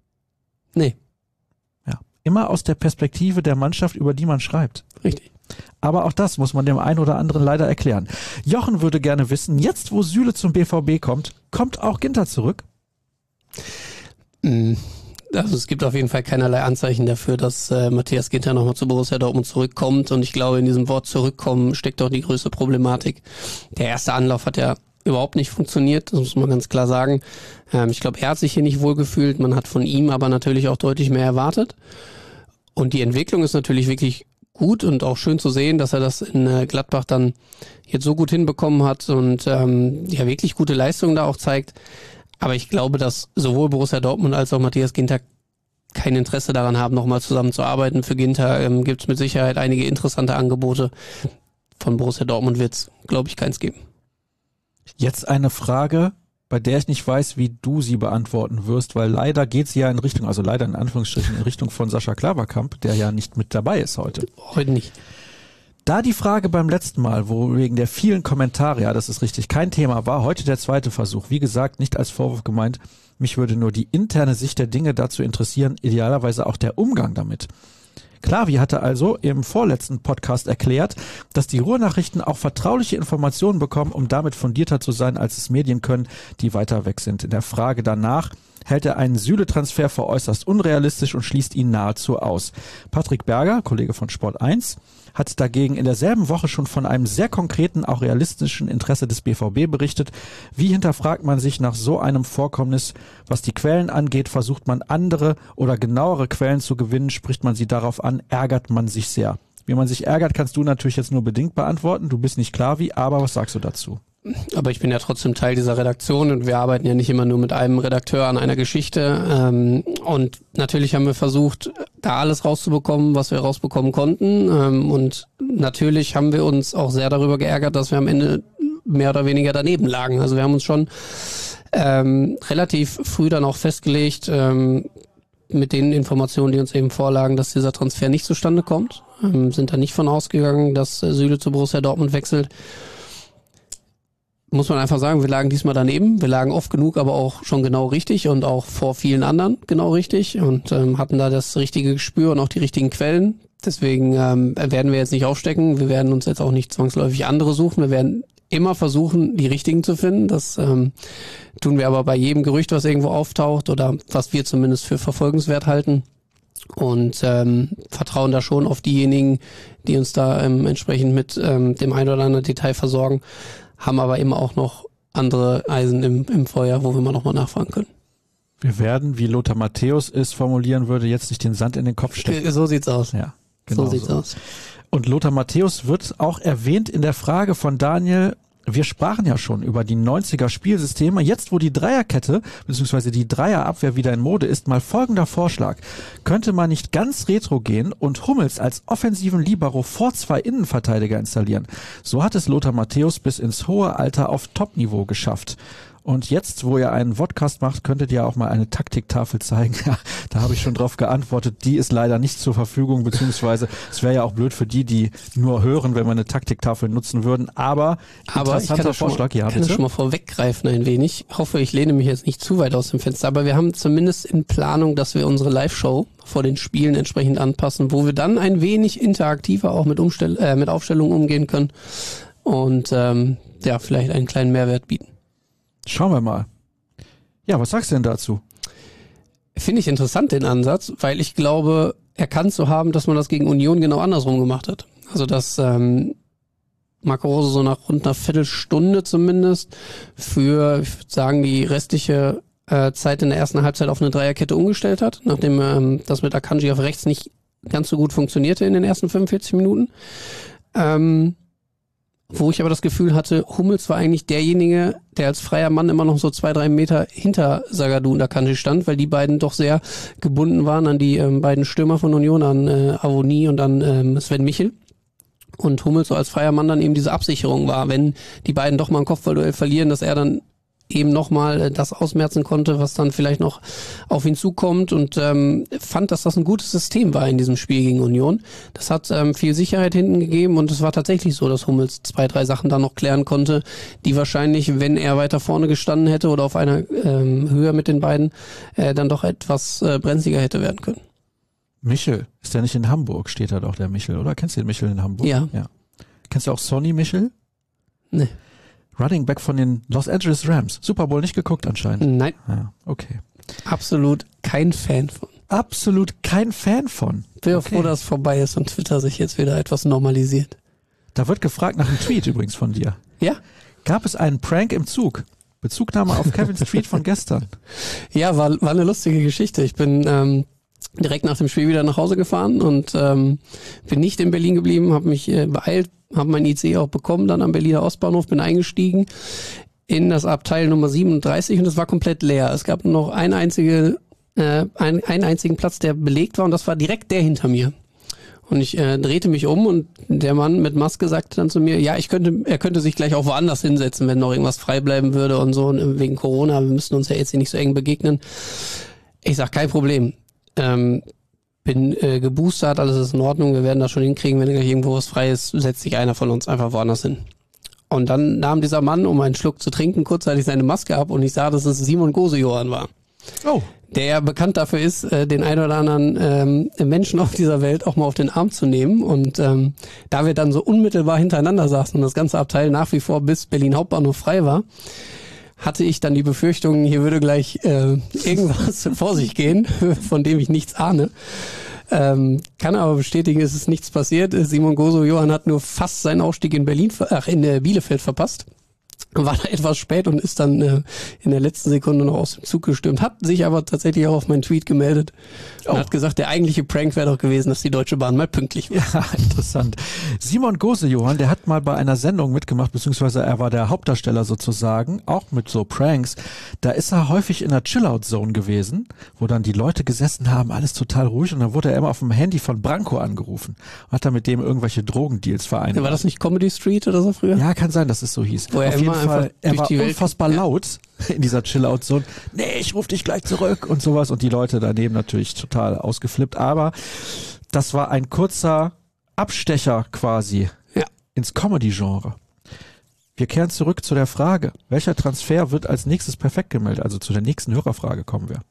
Nee. Ja. Immer aus der Perspektive der Mannschaft, über die man schreibt. Richtig. Aber auch das muss man dem einen oder anderen leider erklären. Jochen würde gerne wissen, jetzt wo Süle zum B V B kommt, kommt auch Ginter zurück? Also es gibt auf jeden Fall keinerlei Anzeichen dafür, dass äh, Matthias Ginter nochmal zu Borussia Dortmund zurückkommt. Und ich glaube, in diesem Wort zurückkommen steckt auch die größte Problematik. Der erste Anlauf hat ja überhaupt nicht funktioniert, das muss man ganz klar sagen. Ähm, ich glaube, er hat sich hier nicht wohlgefühlt. Man hat von ihm aber natürlich auch deutlich mehr erwartet. Und die Entwicklung ist natürlich wirklich gut und auch schön zu sehen, dass er das in äh, Gladbach dann jetzt so gut hinbekommen hat und ähm, ja wirklich gute Leistungen da auch zeigt. Aber ich glaube, dass sowohl Borussia Dortmund als auch Matthias Ginter kein Interesse daran haben, nochmal zusammenzuarbeiten. Für Ginter ähm, gibt es mit Sicherheit einige interessante Angebote. Von Borussia Dortmund wird es, glaube ich, keins geben. Jetzt eine Frage, bei der ich nicht weiß, wie du sie beantworten wirst, weil leider geht sie ja in Richtung, also leider in Anführungsstrichen, in Richtung von Sascha Klaverkamp, der ja nicht mit dabei ist heute. Heute nicht. Da die Frage beim letzten Mal, wo wegen der vielen Kommentare, ja, das ist richtig, kein Thema war, heute der zweite Versuch. Wie gesagt, nicht als Vorwurf gemeint, mich würde nur die interne Sicht der Dinge dazu interessieren, idealerweise auch der Umgang damit. Klavi hatte also im vorletzten Podcast erklärt, dass die Ruhrnachrichten auch vertrauliche Informationen bekommen, um damit fundierter zu sein, als es Medien können, die weiter weg sind. In der Frage danach hält er einen Süle-Transfer für äußerst unrealistisch und schließt ihn nahezu aus. Patrick Berger, Kollege von Sport eins, hat dagegen in derselben Woche schon von einem sehr konkreten, auch realistischen Interesse des B V B berichtet. Wie hinterfragt man sich nach so einem Vorkommnis? Was die Quellen angeht, versucht man andere oder genauere Quellen zu gewinnen, spricht man sie darauf an, ärgert man sich sehr. Wie man sich ärgert, kannst du natürlich jetzt nur bedingt beantworten. Du bist nicht klar wie, aber was sagst du dazu? Aber ich bin ja trotzdem Teil dieser Redaktion und wir arbeiten ja nicht immer nur mit einem Redakteur an einer Geschichte. Ähm, und natürlich haben wir versucht, da alles rauszubekommen, was wir rausbekommen konnten. Ähm, und natürlich haben wir uns auch sehr darüber geärgert, dass wir am Ende mehr oder weniger daneben lagen. Also wir haben uns schon ähm, relativ früh dann auch festgelegt, ähm, mit den Informationen, die uns eben vorlagen, dass dieser Transfer nicht zustande kommt. Ähm, sind da nicht von ausgegangen, dass äh, Süle zu Borussia Dortmund wechselt. Muss man einfach sagen, wir lagen diesmal daneben. Wir lagen oft genug, aber auch schon genau richtig und auch vor vielen anderen genau richtig und ähm, hatten da das richtige Gespür und auch die richtigen Quellen. Deswegen ähm, werden wir jetzt nicht aufstecken. Wir werden uns jetzt auch nicht zwangsläufig andere suchen. Wir werden immer versuchen, die richtigen zu finden. Das ähm, tun wir aber bei jedem Gerücht, was irgendwo auftaucht oder was wir zumindest für verfolgenswert halten. Und ähm, vertrauen da schon auf diejenigen, die uns da ähm, entsprechend mit ähm, dem ein oder anderen Detail versorgen. Haben aber immer auch noch andere Eisen im, im Feuer, wo wir mal nochmal nachfragen können. Wir werden, wie Lothar Matthäus es formulieren würde, jetzt nicht den Sand in den Kopf stecken. So sieht's aus. Ja, genau so sieht's so. aus. Und Lothar Matthäus wird auch erwähnt in der Frage von Daniel. Wir sprachen ja schon über die neunziger Spielsysteme. Jetzt, wo die Dreierkette bzw. die Dreierabwehr wieder in Mode ist, mal folgender Vorschlag. Könnte man nicht ganz retro gehen und Hummels als offensiven Libero vor zwei Innenverteidiger installieren? So hat es Lothar Matthäus bis ins hohe Alter auf Top-Niveau geschafft. Und jetzt, wo ihr einen Podcast macht, könntet ihr auch mal eine Taktiktafel zeigen. Ja, da habe ich schon drauf geantwortet. Die ist leider nicht zur Verfügung, beziehungsweise es wäre ja auch blöd für die, die nur hören, wenn wir eine Taktiktafel nutzen würden. Aber, Aber interessanter Vorschlag. Ich kann, ja, das schon mal vorweggreifen ein wenig. Ich hoffe, ich lehne mich jetzt nicht zu weit aus dem Fenster. Aber wir haben zumindest in Planung, dass wir unsere Live-Show vor den Spielen entsprechend anpassen, wo wir dann ein wenig interaktiver auch mit, Umstell- äh, mit Aufstellungen umgehen können und ähm, ja, vielleicht einen kleinen Mehrwert bieten. Schauen wir mal. Ja, was sagst du denn dazu? Finde ich interessant, den Ansatz, weil ich glaube, erkannt zu haben, dass man das gegen Union genau andersrum gemacht hat. Also, dass ähm, Marco Rose so nach rund einer Viertelstunde zumindest für, ich würde sagen, die restliche äh, Zeit in der ersten Halbzeit auf eine Dreierkette umgestellt hat, nachdem ähm, das mit Akanji auf rechts nicht ganz so gut funktionierte in den ersten fünfundvierzig Minuten. Ähm, Wo ich aber das Gefühl hatte, Hummels war eigentlich derjenige, der als freier Mann immer noch so zwei, drei Meter hinter Zagadou und Akanji stand, weil die beiden doch sehr gebunden waren an die ähm, beiden Stürmer von Union, an äh, Avoni und an ähm, Sven Michel. Und Hummels so als freier Mann dann eben diese Absicherung war, wenn die beiden doch mal ein Kopfballduell verlieren, dass er dann eben nochmal das ausmerzen konnte, was dann vielleicht noch auf ihn zukommt und ähm, fand, dass das ein gutes System war in diesem Spiel gegen Union. Das hat ähm, viel Sicherheit hinten gegeben und es war tatsächlich so, dass Hummels zwei, drei Sachen dann noch klären konnte, die wahrscheinlich, wenn er weiter vorne gestanden hätte oder auf einer ähm, Höhe mit den beiden, äh, dann doch etwas äh, brenzliger hätte werden können. Michel, ist der nicht in Hamburg? Steht da doch der Michel, oder? Kennst du den Michel in Hamburg? Ja. ja. Kennst du auch Sonny Michel? Nee. Running Back von den Los Angeles Rams. Super Bowl nicht geguckt anscheinend. Nein. Ja, okay. Absolut kein Fan von. Absolut kein Fan von. Bin okay. froh, dass es vorbei ist und Twitter sich jetzt wieder etwas normalisiert. Da wird gefragt nach einem Tweet übrigens von dir. Ja. Gab es einen Prank im Zug? Bezugnahme auf Kevin's Tweet von gestern. Ja, war, war eine lustige Geschichte. Ich bin ähm, direkt nach dem Spiel wieder nach Hause gefahren und ähm, bin nicht in Berlin geblieben, habe mich äh, beeilt, habe mein I C auch bekommen, dann am Berliner Ostbahnhof, bin eingestiegen in das Abteil Nummer siebenunddreißig und es war komplett leer. Es gab nur noch ein einzige, äh, ein, einen einzigen Platz, der belegt war und das war direkt der hinter mir. Und ich äh, drehte mich um und der Mann mit Maske sagte dann zu mir, ja, ich könnte, er könnte sich gleich auch woanders hinsetzen, wenn noch irgendwas frei bleiben würde und so, und wegen Corona, wir müssten uns ja jetzt hier nicht so eng begegnen. Ich sag, kein Problem. Ähm, bin äh, geboostert, alles ist in Ordnung, wir werden das schon hinkriegen, wenn gleich irgendwo was frei ist, setzt sich einer von uns einfach woanders hin. Und dann nahm dieser Mann, um einen Schluck zu trinken, kurzzeitig seine Maske ab und ich sah, dass es Simon Gose-Johann war. Oh. Der ja bekannt dafür ist, äh, den ein oder anderen ähm, Menschen auf dieser Welt auch mal auf den Arm zu nehmen. Und ähm, da wir dann so unmittelbar hintereinander saßen und das ganze Abteil nach wie vor bis Berlin Hauptbahnhof frei war, hatte ich dann die Befürchtung, hier würde gleich äh, irgendwas vor sich gehen, von dem ich nichts ahne. Ähm, kann aber bestätigen, es ist nichts passiert. Simon Gose-Johann hat nur fast seinen Aufstieg in Berlin, ach, in äh, Bielefeld verpasst. War da etwas spät und ist dann äh, in der letzten Sekunde noch aus dem Zug gestürmt, hat sich aber tatsächlich auch auf meinen Tweet gemeldet und oh. hat gesagt, der eigentliche Prank wäre doch gewesen, dass die Deutsche Bahn mal pünktlich war. Ja, interessant. Simon Gose-Johann, der hat mal bei einer Sendung mitgemacht, beziehungsweise er war der Hauptdarsteller sozusagen, auch mit so Pranks. Da ist er häufig in der Chill-Out-Zone gewesen, wo dann die Leute gesessen haben, alles total ruhig, und dann wurde er immer auf dem Handy von Branko angerufen und hat dann mit dem irgendwelche Drogendeals vereinbart. War das nicht Comedy Street oder so früher? Ja, kann sein, dass es so hieß. Wo er auf jeden Fall, er war Welt unfassbar laut in dieser Chill-Out-Zone. Nee, ich ruf dich gleich zurück und sowas. Und die Leute daneben natürlich total ausgeflippt. Aber das war ein kurzer Abstecher quasi ja. ins Comedy-Genre. Wir kehren zurück zu der Frage, welcher Transfer wird als nächstes perfekt gemeldet? Also zu der nächsten Hörerfrage kommen wir.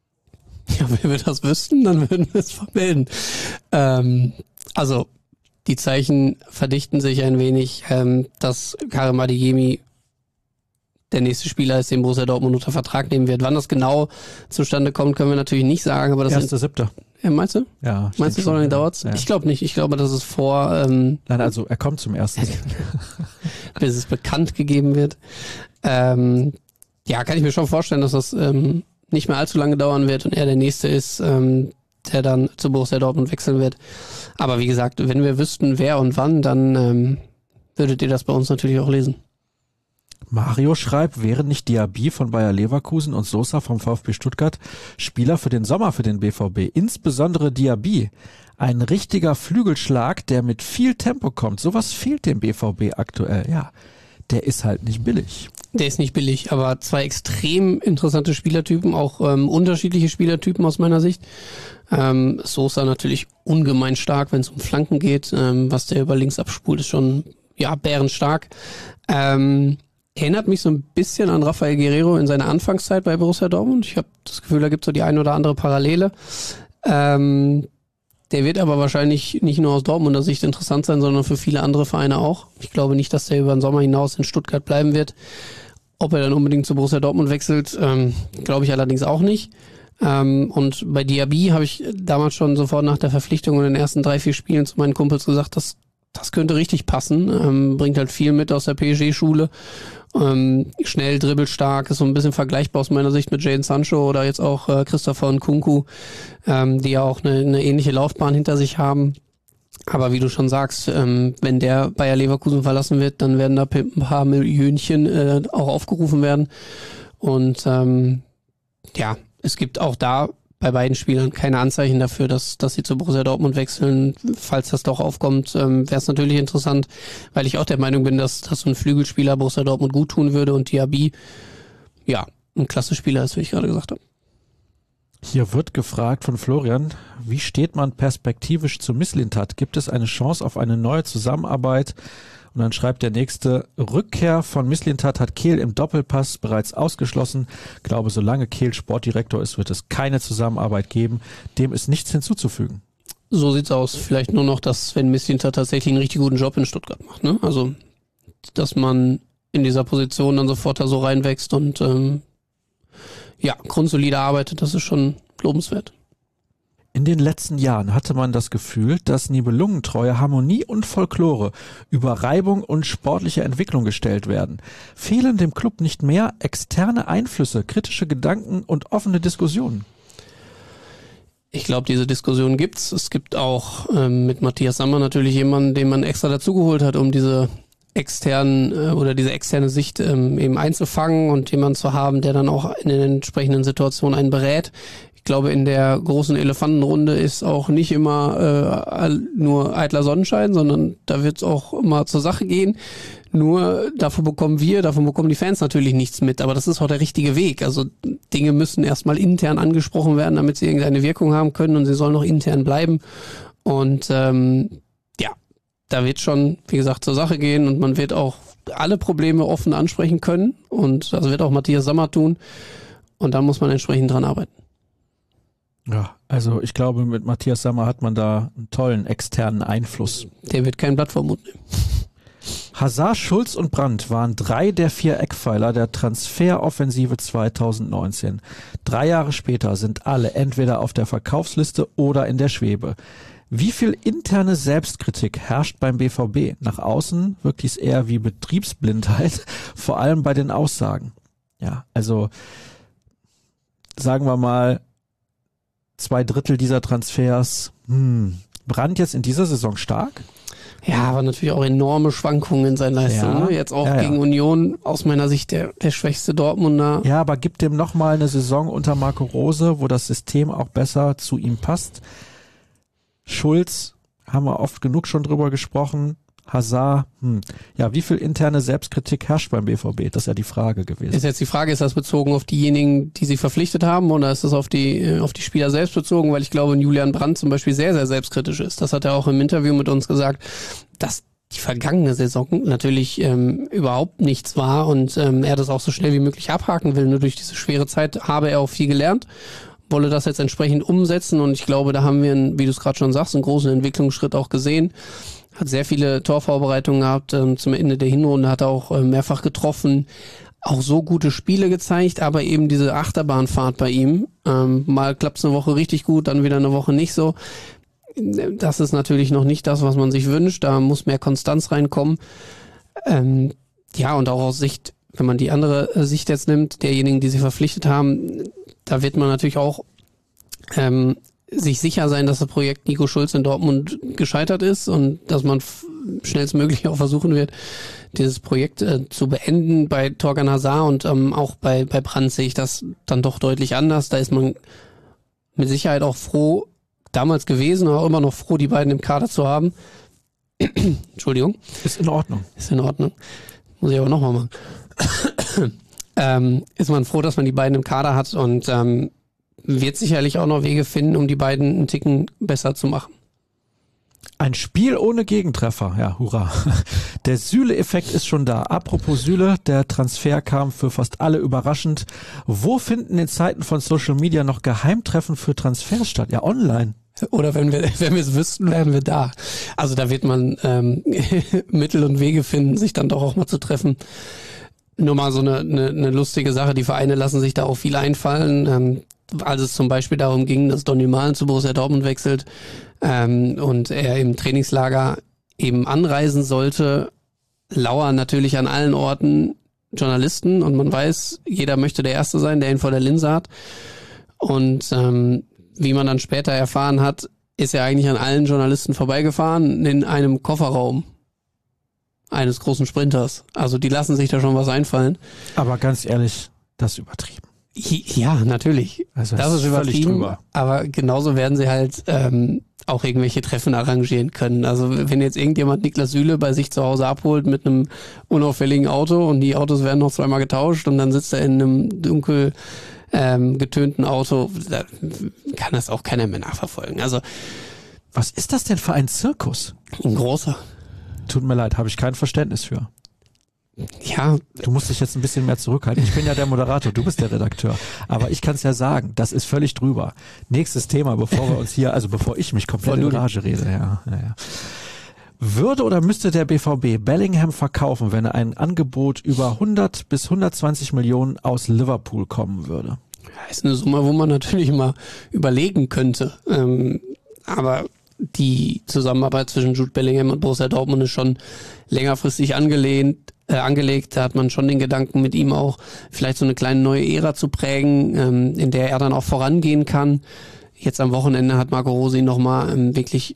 Ja, wenn wir das wüssten, dann würden wir es vermelden. Ähm, also die Zeichen verdichten sich ein wenig, ähm, dass Karim Adeyemi der nächste Spieler ist, den Borussia Dortmund unter Vertrag nehmen wird. Wann das genau zustande kommt, können wir natürlich nicht sagen. Aber das Erster Siebter. Ja, meinst du? Ja. Meinst du, so lange dauert's? Ja. Ich glaube nicht. Ich glaube, dass es vor... Ähm, Nein, also er kommt zum ersten bis es bekannt gegeben wird. Ähm, ja, kann ich mir schon vorstellen, dass das ähm, nicht mehr allzu lange dauern wird und er der Nächste ist, ähm, der dann zu Borussia Dortmund wechseln wird. Aber wie gesagt, wenn wir wüssten, wer und wann, dann ähm, würdet ihr das bei uns natürlich auch lesen. Mario schreibt, wären nicht Diaby von Bayer Leverkusen und Sosa vom VfB Stuttgart Spieler für den Sommer für den B V B? Insbesondere Diaby. Ein richtiger Flügelschlag, der mit viel Tempo kommt. Sowas fehlt dem B V B aktuell. Ja, der ist halt nicht billig. Der ist nicht billig, aber zwei extrem interessante Spielertypen, auch ähm, unterschiedliche Spielertypen aus meiner Sicht. Ähm, Sosa natürlich ungemein stark, wenn es um Flanken geht. Ähm, was der über links abspult, ist schon ja bärenstark. Ähm, Erinnert mich so ein bisschen an Rafael Guerreiro in seiner Anfangszeit bei Borussia Dortmund. Ich habe das Gefühl, da gibt es so die ein oder andere Parallele. Ähm, der wird aber wahrscheinlich nicht nur aus Dortmunder Sicht interessant sein, sondern für viele andere Vereine auch. Ich glaube nicht, dass der über den Sommer hinaus in Stuttgart bleiben wird. Ob er dann unbedingt zu Borussia Dortmund wechselt, ähm, glaube ich allerdings auch nicht. Ähm, und bei Diaby habe ich damals schon sofort nach der Verpflichtung in den ersten drei, vier Spielen zu meinen Kumpels gesagt, dass das könnte richtig passen. Ähm, bringt halt viel mit aus der P S G-Schule. Ähm, schnell, dribbelstark, ist so ein bisschen vergleichbar aus meiner Sicht mit Jadon Sancho oder jetzt auch äh, Christopher Nkunku, ähm, die ja auch eine, eine ähnliche Laufbahn hinter sich haben. Aber wie du schon sagst, ähm, wenn der Bayer Leverkusen verlassen wird, dann werden da ein paar Millionchen äh, auch aufgerufen werden. Und ähm, ja, es gibt auch da bei beiden Spielern keine Anzeichen dafür, dass dass sie zu Borussia Dortmund wechseln. Falls das doch aufkommt, ähm, wäre es natürlich interessant, weil ich auch der Meinung bin, dass, dass so ein Flügelspieler Borussia Dortmund gut tun würde und Diaby, ja, ein klasse Spieler ist, wie ich gerade gesagt habe. Hier wird gefragt von Florian, wie steht man perspektivisch zu Mislintat? Gibt es eine Chance auf eine neue Zusammenarbeit? Und dann schreibt der nächste, Rückkehr von Mislintat hat Kehl im Doppelpass bereits ausgeschlossen. Ich glaube, solange Kehl Sportdirektor ist, wird es keine Zusammenarbeit geben. Dem ist nichts hinzuzufügen. So sieht's aus. Vielleicht nur noch, dass Sven Mislintat tatsächlich einen richtig guten Job in Stuttgart macht. Ne? Also, dass man in dieser Position dann sofort da so reinwächst und ähm, ja, grundsolide arbeitet, das ist schon lobenswert. In den letzten Jahren hatte man das Gefühl, dass Nibelungentreue, Harmonie und Folklore über Reibung und sportliche Entwicklung gestellt werden. Fehlen dem Club nicht mehr externe Einflüsse, kritische Gedanken und offene Diskussionen? Ich glaube, diese Diskussion gibt's. Es gibt auch ähm, mit Matthias Sammer natürlich jemanden, den man extra dazugeholt hat, um diese externen äh, oder diese externe Sicht ähm, eben einzufangen und jemanden zu haben, der dann auch in den entsprechenden Situationen einen berät. Ich Ich glaube, in der großen Elefantenrunde ist auch nicht immer äh, nur eitler Sonnenschein, sondern da wird es auch immer zur Sache gehen. Nur davon bekommen wir, davon bekommen die Fans natürlich nichts mit. Aber das ist auch der richtige Weg. Also Dinge müssen erstmal intern angesprochen werden, damit sie irgendeine Wirkung haben können und sie sollen auch intern bleiben. Und ähm, ja, da wird schon, wie gesagt, zur Sache gehen und man wird auch alle Probleme offen ansprechen können. Und das wird auch Matthias Sammer tun. Und da muss man entsprechend dran arbeiten. Ja, also ich glaube, mit Matthias Sammer hat man da einen tollen externen Einfluss. Der wird kein Blatt vom Mund nehmen. Hazard, Schulz und Brandt waren drei der vier Eckpfeiler der Transferoffensive zwanzig neunzehn. Drei Jahre später sind alle entweder auf der Verkaufsliste oder in der Schwebe. Wie viel interne Selbstkritik herrscht beim B V B? Nach außen wirkt dies eher wie Betriebsblindheit, vor allem bei den Aussagen. Ja, also sagen wir mal, zwei Drittel dieser Transfers, hm, Brandt jetzt in dieser Saison stark? Ja, aber natürlich auch enorme Schwankungen in seinen Leistungen. Ja, ne? Jetzt auch ja, ja. gegen Union aus meiner Sicht der, der schwächste Dortmunder. Ja, aber gibt dem nochmal eine Saison unter Marco Rose, wo das System auch besser zu ihm passt. Schulz, haben wir oft genug schon drüber gesprochen. Hazard, hm. ja, wie viel interne Selbstkritik herrscht beim B V B? Das ist ja die Frage gewesen. Ist jetzt die Frage, ist das bezogen auf diejenigen, die sie verpflichtet haben, oder ist das auf die auf die Spieler selbst bezogen? Weil ich glaube, Julian Brandt zum Beispiel sehr, sehr selbstkritisch ist. Das hat er auch im Interview mit uns gesagt, dass die vergangene Saison natürlich ähm, überhaupt nichts war und ähm, er das auch so schnell wie möglich abhaken will. Nur durch diese schwere Zeit habe er auch viel gelernt, wolle das jetzt entsprechend umsetzen und ich glaube, da haben wir, einen, wie du es gerade schon sagst, einen großen Entwicklungsschritt auch gesehen. Hat sehr viele Torvorbereitungen gehabt, ähm, zum Ende der Hinrunde hat er auch äh, mehrfach getroffen, auch so gute Spiele gezeigt, aber eben diese Achterbahnfahrt bei ihm, ähm, mal klappt's eine Woche richtig gut, dann wieder eine Woche nicht so. Das ist natürlich noch nicht das, was man sich wünscht, da muss mehr Konstanz reinkommen. Ähm, ja, und auch aus Sicht, wenn man die andere äh, Sicht jetzt nimmt, derjenigen, die sie verpflichtet haben, da wird man natürlich auch ähm, sich sicher sein, dass das Projekt Nico Schulz in Dortmund gescheitert ist und dass man f- schnellstmöglich auch versuchen wird, dieses Projekt äh, zu beenden. Bei Torgan Hazard und ähm, auch bei, bei Brandt sehe ich das dann doch deutlich anders. Da ist man mit Sicherheit auch froh, damals gewesen, aber auch immer noch froh, die beiden im Kader zu haben. Entschuldigung. Ist in Ordnung. Ist in Ordnung. Muss ich aber nochmal machen. ähm, ist man froh, dass man die beiden im Kader hat und ähm, wird sicherlich auch noch Wege finden, um die beiden einen Ticken besser zu machen. Ein Spiel ohne Gegentreffer, ja, hurra. Der Süle-Effekt ist schon da. Apropos Süle, der Transfer kam für fast alle überraschend. Wo finden in Zeiten von Social Media noch Geheimtreffen für Transfers statt? Ja, online. Oder wenn wir wenn wir es wüssten, wären wir da. Also da wird man ähm, Mittel und Wege finden, sich dann doch auch mal zu treffen. Nur mal so eine, eine, eine lustige Sache. Die Vereine lassen sich da auch viel einfallen. Ähm, als es zum Beispiel darum ging, dass Donny Malen zu Borussia Dortmund wechselt ähm, und er im Trainingslager eben anreisen sollte, lauern natürlich an allen Orten Journalisten und man weiß, jeder möchte der Erste sein, der ihn vor der Linse hat. Und ähm, wie man dann später erfahren hat, ist er eigentlich an allen Journalisten vorbeigefahren in einem Kofferraum eines großen Sprinters. Also die lassen sich da schon was einfallen. Aber ganz ehrlich, das ist übertrieben. Ja, natürlich. Also das, das ist übertrieben, drüber. Aber genauso werden sie halt ähm, auch irgendwelche Treffen arrangieren können. Also wenn jetzt irgendjemand Niklas Süle bei sich zu Hause abholt mit einem unauffälligen Auto und die Autos werden noch zweimal getauscht und dann sitzt er in einem dunkel ähm, getönten Auto, da kann das auch keiner mehr nachverfolgen. Also was ist das denn für ein Zirkus? Ein großer. Tut mir leid, habe ich kein Verständnis für. Ja. Du musst dich jetzt ein bisschen mehr zurückhalten. Ich bin ja der Moderator, du bist der Redakteur. Aber ich kann es ja sagen, das ist völlig drüber. Nächstes Thema, bevor wir uns hier, also bevor ich mich komplett in Rage rede. Ja, ja, ja. Würde oder müsste der B V B Bellingham verkaufen, wenn er ein Angebot über hundert bis hundertzwanzig Millionen aus Liverpool kommen würde? Das ist eine Summe, wo man natürlich mal überlegen könnte. Ähm, aber die Zusammenarbeit zwischen Jude Bellingham und Borussia Dortmund ist schon längerfristig angelehnt, äh, angelegt. Da hat man schon den Gedanken, mit ihm auch vielleicht so eine kleine neue Ära zu prägen, ähm, in der er dann auch vorangehen kann. Jetzt am Wochenende hat Marco Rose ihn nochmal ähm, wirklich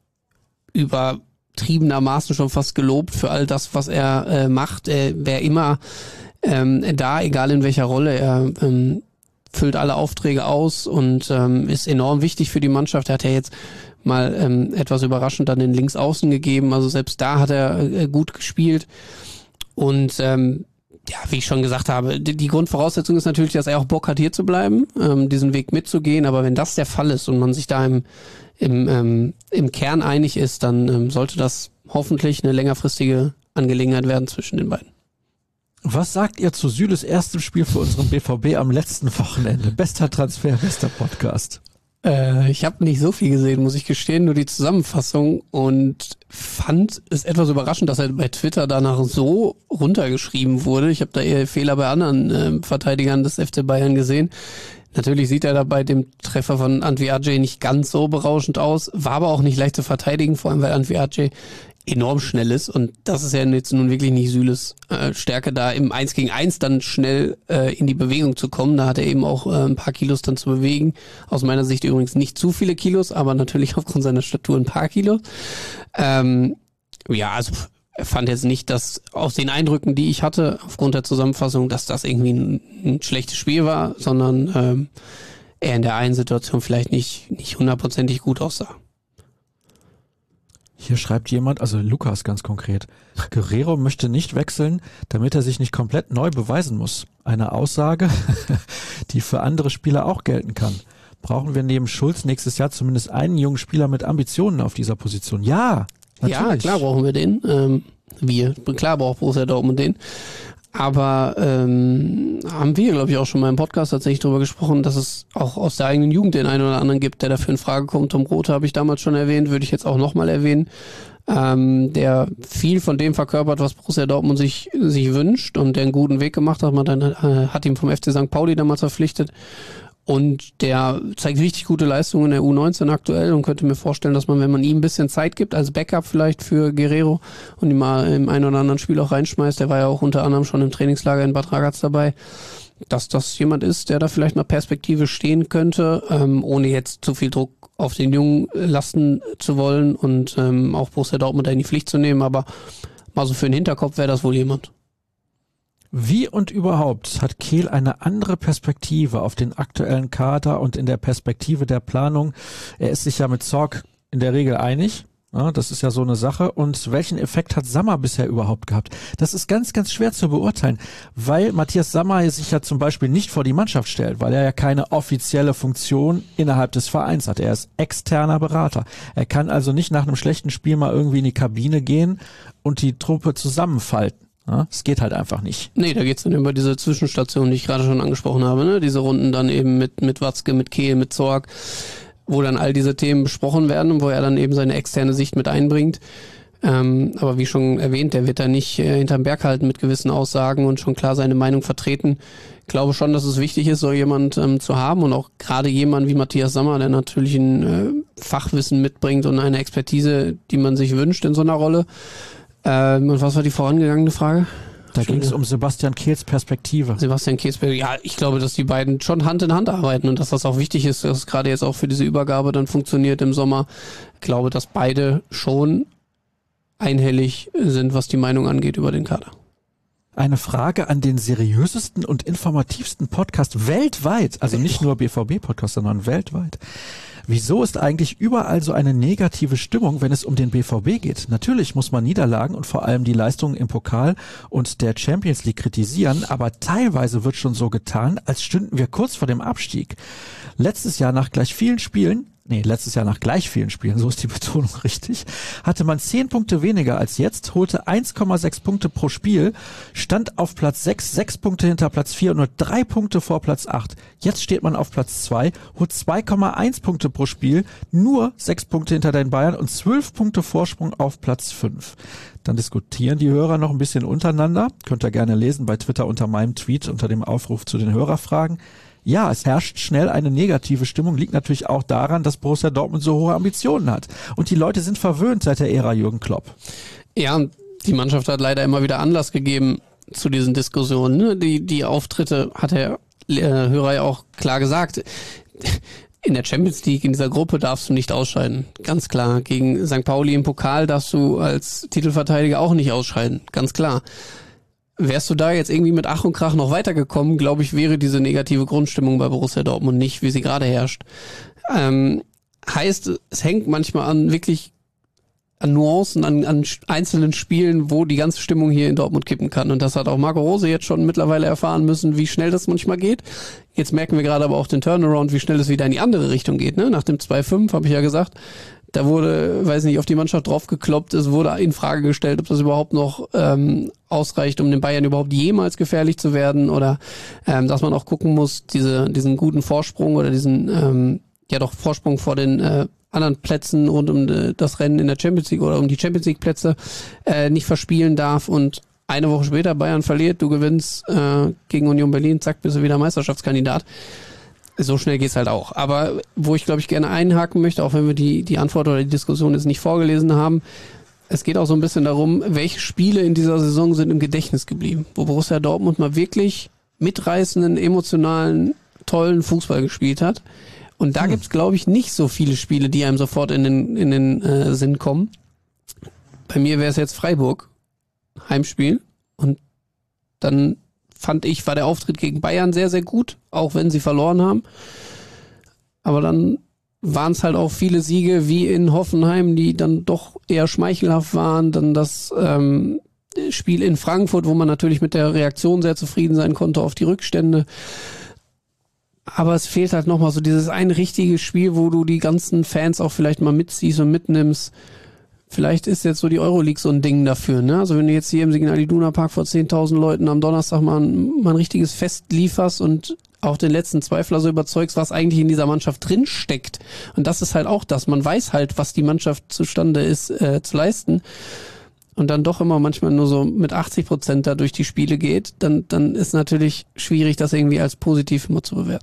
übertriebenermaßen schon fast gelobt für all das, was er äh, macht. Er wäre immer ähm, da, egal in welcher Rolle er ähm, füllt alle Aufträge aus und ähm, ist enorm wichtig für die Mannschaft. Er hat ja jetzt mal ähm, etwas überraschend dann den Linksaußen gegeben, also selbst da hat er äh, gut gespielt und ähm, ja, wie ich schon gesagt habe, die, die Grundvoraussetzung ist natürlich, dass er auch Bock hat, hier zu bleiben, ähm, diesen Weg mitzugehen, aber wenn das der Fall ist und man sich da im, im, ähm, im Kern einig ist, dann ähm, sollte das hoffentlich eine längerfristige Angelegenheit werden zwischen den beiden. Was sagt ihr zu Süles erstem Spiel für unseren B V B am letzten Wochenende? Bester Transfer, bester Podcast. Äh, ich habe nicht so viel gesehen, muss ich gestehen, nur die Zusammenfassung und fand es etwas überraschend, dass er bei Twitter danach so runtergeschrieben wurde. Ich habe da eher Fehler bei anderen äh, Verteidigern des F C Bayern gesehen. Natürlich sieht er da bei dem Treffer von Antwi Adje nicht ganz so berauschend aus, war aber auch nicht leicht zu verteidigen, vor allem weil Antwi Adje enorm schnell ist und das ist ja jetzt nun wirklich nicht Süles äh, Stärke, da im eins gegen eins dann schnell äh, in die Bewegung zu kommen. Da hat er eben auch äh, ein paar Kilos dann zu bewegen. Aus meiner Sicht übrigens nicht zu viele Kilos, aber natürlich aufgrund seiner Statur ein paar Kilos. Ähm, ja, also er fand jetzt nicht, dass aus den Eindrücken, die ich hatte, aufgrund der Zusammenfassung, dass das irgendwie ein, ein schlechtes Spiel war, sondern ähm, er in der einen Situation vielleicht nicht nicht hundertprozentig gut aussah. Hier schreibt jemand, also Lukas ganz konkret, Guerrero möchte nicht wechseln, damit er sich nicht komplett neu beweisen muss. Eine Aussage, die für andere Spieler auch gelten kann. Brauchen wir neben Schulz nächstes Jahr zumindest einen jungen Spieler mit Ambitionen auf dieser Position? Ja, natürlich. Ja, klar brauchen wir den. Ähm, wir, klar braucht Borussia Dortmund den. Aber ähm, haben wir, glaube ich, auch schon mal im Podcast tatsächlich drüber gesprochen, dass es auch aus der eigenen Jugend den einen oder anderen gibt, der dafür in Frage kommt. Tom Rothe habe ich damals schon erwähnt, würde ich jetzt auch nochmal erwähnen, ähm, der viel von dem verkörpert, was Borussia Dortmund sich sich wünscht und der einen guten Weg gemacht hat. Man dann, äh, hat ihn vom F C Sankt Pauli damals verpflichtet. Und der zeigt richtig gute Leistungen in der U neunzehn aktuell und könnte mir vorstellen, dass man, wenn man ihm ein bisschen Zeit gibt, als Backup vielleicht für Guerrero und ihn mal im einen oder anderen Spiel auch reinschmeißt, der war ja auch unter anderem schon im Trainingslager in Bad Ragaz dabei, dass das jemand ist, der da vielleicht mal Perspektive stehen könnte, ähm, ohne jetzt zu viel Druck auf den Jungen lassen zu wollen und ähm, auch Borussia Dortmund in die Pflicht zu nehmen, aber mal so für den Hinterkopf wäre das wohl jemand. Wie und überhaupt hat Kehl eine andere Perspektive auf den aktuellen Kader und in der Perspektive der Planung? Er ist sich ja mit Zorc in der Regel einig. Ja, das ist ja so eine Sache. Und welchen Effekt hat Sammer bisher überhaupt gehabt? Das ist ganz, ganz schwer zu beurteilen, weil Matthias Sammer sich ja zum Beispiel nicht vor die Mannschaft stellt, weil er ja keine offizielle Funktion innerhalb des Vereins hat. Er ist externer Berater. Er kann also nicht nach einem schlechten Spiel mal irgendwie in die Kabine gehen und die Truppe zusammenfalten. Ja, es geht halt einfach nicht. Nee, da geht's dann über diese Zwischenstation, die ich gerade schon angesprochen habe, ne? Diese Runden dann eben mit mit Watzke, mit Kehl, mit Zorc, wo dann all diese Themen besprochen werden und wo er dann eben seine externe Sicht mit einbringt. Ähm, aber wie schon erwähnt, der wird da nicht äh, hinterm Berg halten mit gewissen Aussagen und schon klar seine Meinung vertreten. Ich glaube schon, dass es wichtig ist, so jemand ähm, zu haben und auch gerade jemand wie Matthias Sammer, der natürlich ein äh, Fachwissen mitbringt und eine Expertise, die man sich wünscht in so einer Rolle. Ähm, und was war die vorangegangene Frage? Da ging es um Sebastian Kehls Perspektive. Sebastian Kehls Perspektive. Ja, ich glaube, dass die beiden schon Hand in Hand arbeiten und dass das auch wichtig ist, dass es gerade jetzt auch für diese Übergabe dann funktioniert im Sommer. Ich glaube, dass beide schon einhellig sind, was die Meinung angeht über den Kader. Eine Frage an den seriösesten und informativsten Podcast weltweit, also nicht nur B V B-Podcast, sondern weltweit. Wieso ist eigentlich überall so eine negative Stimmung, wenn es um den B V B geht? Natürlich muss man Niederlagen und vor allem die Leistungen im Pokal und der Champions League kritisieren, aber teilweise wird schon so getan, als stünden wir kurz vor dem Abstieg. Letztes Jahr nach gleich vielen Spielen Nee, letztes Jahr nach gleich vielen Spielen, so ist die Betonung richtig, hatte man zehn Punkte weniger als jetzt, holte eins Komma sechs Punkte pro Spiel, stand auf Platz sechs, sechs Punkte hinter Platz vier und nur drei Punkte vor Platz acht. Jetzt steht man auf Platz zwei, holt zwei Komma eins Punkte pro Spiel, nur sechs Punkte hinter den Bayern und zwölf Punkte Vorsprung auf Platz fünf. Dann diskutieren die Hörer noch ein bisschen untereinander. Könnt ihr gerne lesen bei Twitter unter meinem Tweet, unter dem Aufruf zu den Hörerfragen. Ja, es herrscht schnell eine negative Stimmung, liegt natürlich auch daran, dass Borussia Dortmund so hohe Ambitionen hat. Und die Leute sind verwöhnt seit der Ära Jürgen Klopp. Ja, die Mannschaft hat leider immer wieder Anlass gegeben zu diesen Diskussionen. Ne? Die, die Auftritte hat der äh, Hörer ja auch klar gesagt. In der Champions League, in dieser Gruppe darfst du nicht ausscheiden. Ganz klar. Gegen Sankt Pauli im Pokal darfst du als Titelverteidiger auch nicht ausscheiden. Ganz klar. wärst du da jetzt irgendwie mit Ach und Krach noch weitergekommen, glaube ich, wäre diese negative Grundstimmung bei Borussia Dortmund nicht, wie sie gerade herrscht. Ähm, heißt, es hängt manchmal an wirklich an Nuancen, an, an einzelnen Spielen, wo die ganze Stimmung hier in Dortmund kippen kann. Und das hat auch Marco Rose jetzt schon mittlerweile erfahren müssen, wie schnell das manchmal geht. Jetzt merken wir gerade aber auch den Turnaround, wie schnell es wieder in die andere Richtung geht. Ne? Nach dem zwei fünf habe ich ja gesagt, da wurde, weiß nicht, auf die Mannschaft draufgekloppt, es wurde in Frage gestellt, ob das überhaupt noch ähm, ausreicht, um den Bayern überhaupt jemals gefährlich zu werden, oder ähm, dass man auch gucken muss, diese diesen guten Vorsprung oder diesen ähm, ja doch Vorsprung vor den äh, anderen Plätzen rund um de, das Rennen in der Champions League oder um die Champions League Plätze äh, nicht verspielen darf, und eine Woche später Bayern verliert, du gewinnst äh, gegen Union Berlin, zack, bist du wieder Meisterschaftskandidat. So schnell geht's halt auch. Aber wo ich, glaube ich, gerne einhaken möchte, auch wenn wir die, die Antwort oder die Diskussion jetzt nicht vorgelesen haben, es geht auch so ein bisschen darum, welche Spiele in dieser Saison sind im Gedächtnis geblieben, wo Borussia Dortmund mal wirklich mitreißenden, emotionalen, tollen Fußball gespielt hat. Und da hm. gibt's, glaube ich, nicht so viele Spiele, die einem sofort in den, in den äh, Sinn kommen. Bei mir wäre es jetzt Freiburg, Heimspiel. Und dann fand ich, war der Auftritt gegen Bayern sehr, sehr gut, auch wenn sie verloren haben. Aber dann waren es halt auch viele Siege wie in Hoffenheim, die dann doch eher schmeichelhaft waren. Dann das ähm, Spiel in Frankfurt, wo man natürlich mit der Reaktion sehr zufrieden sein konnte auf die Rückstände. Aber es fehlt halt nochmal so dieses ein richtiges Spiel, wo du die ganzen Fans auch vielleicht mal mitziehst und mitnimmst. Vielleicht ist jetzt so die Euroleague so ein Ding dafür, ne? Also wenn du jetzt hier im Signal Iduna Park vor zehntausend Leuten am Donnerstag mal ein, mal ein richtiges Fest lieferst und auch den letzten Zweifler so überzeugst, was eigentlich in dieser Mannschaft drin steckt. Und das ist halt auch das. Man weiß halt, was die Mannschaft zustande ist, äh, zu leisten. Und dann doch immer manchmal nur so mit achtzig Prozent da durch die Spiele geht, dann, dann ist natürlich schwierig, das irgendwie als positiv immer zu bewerten.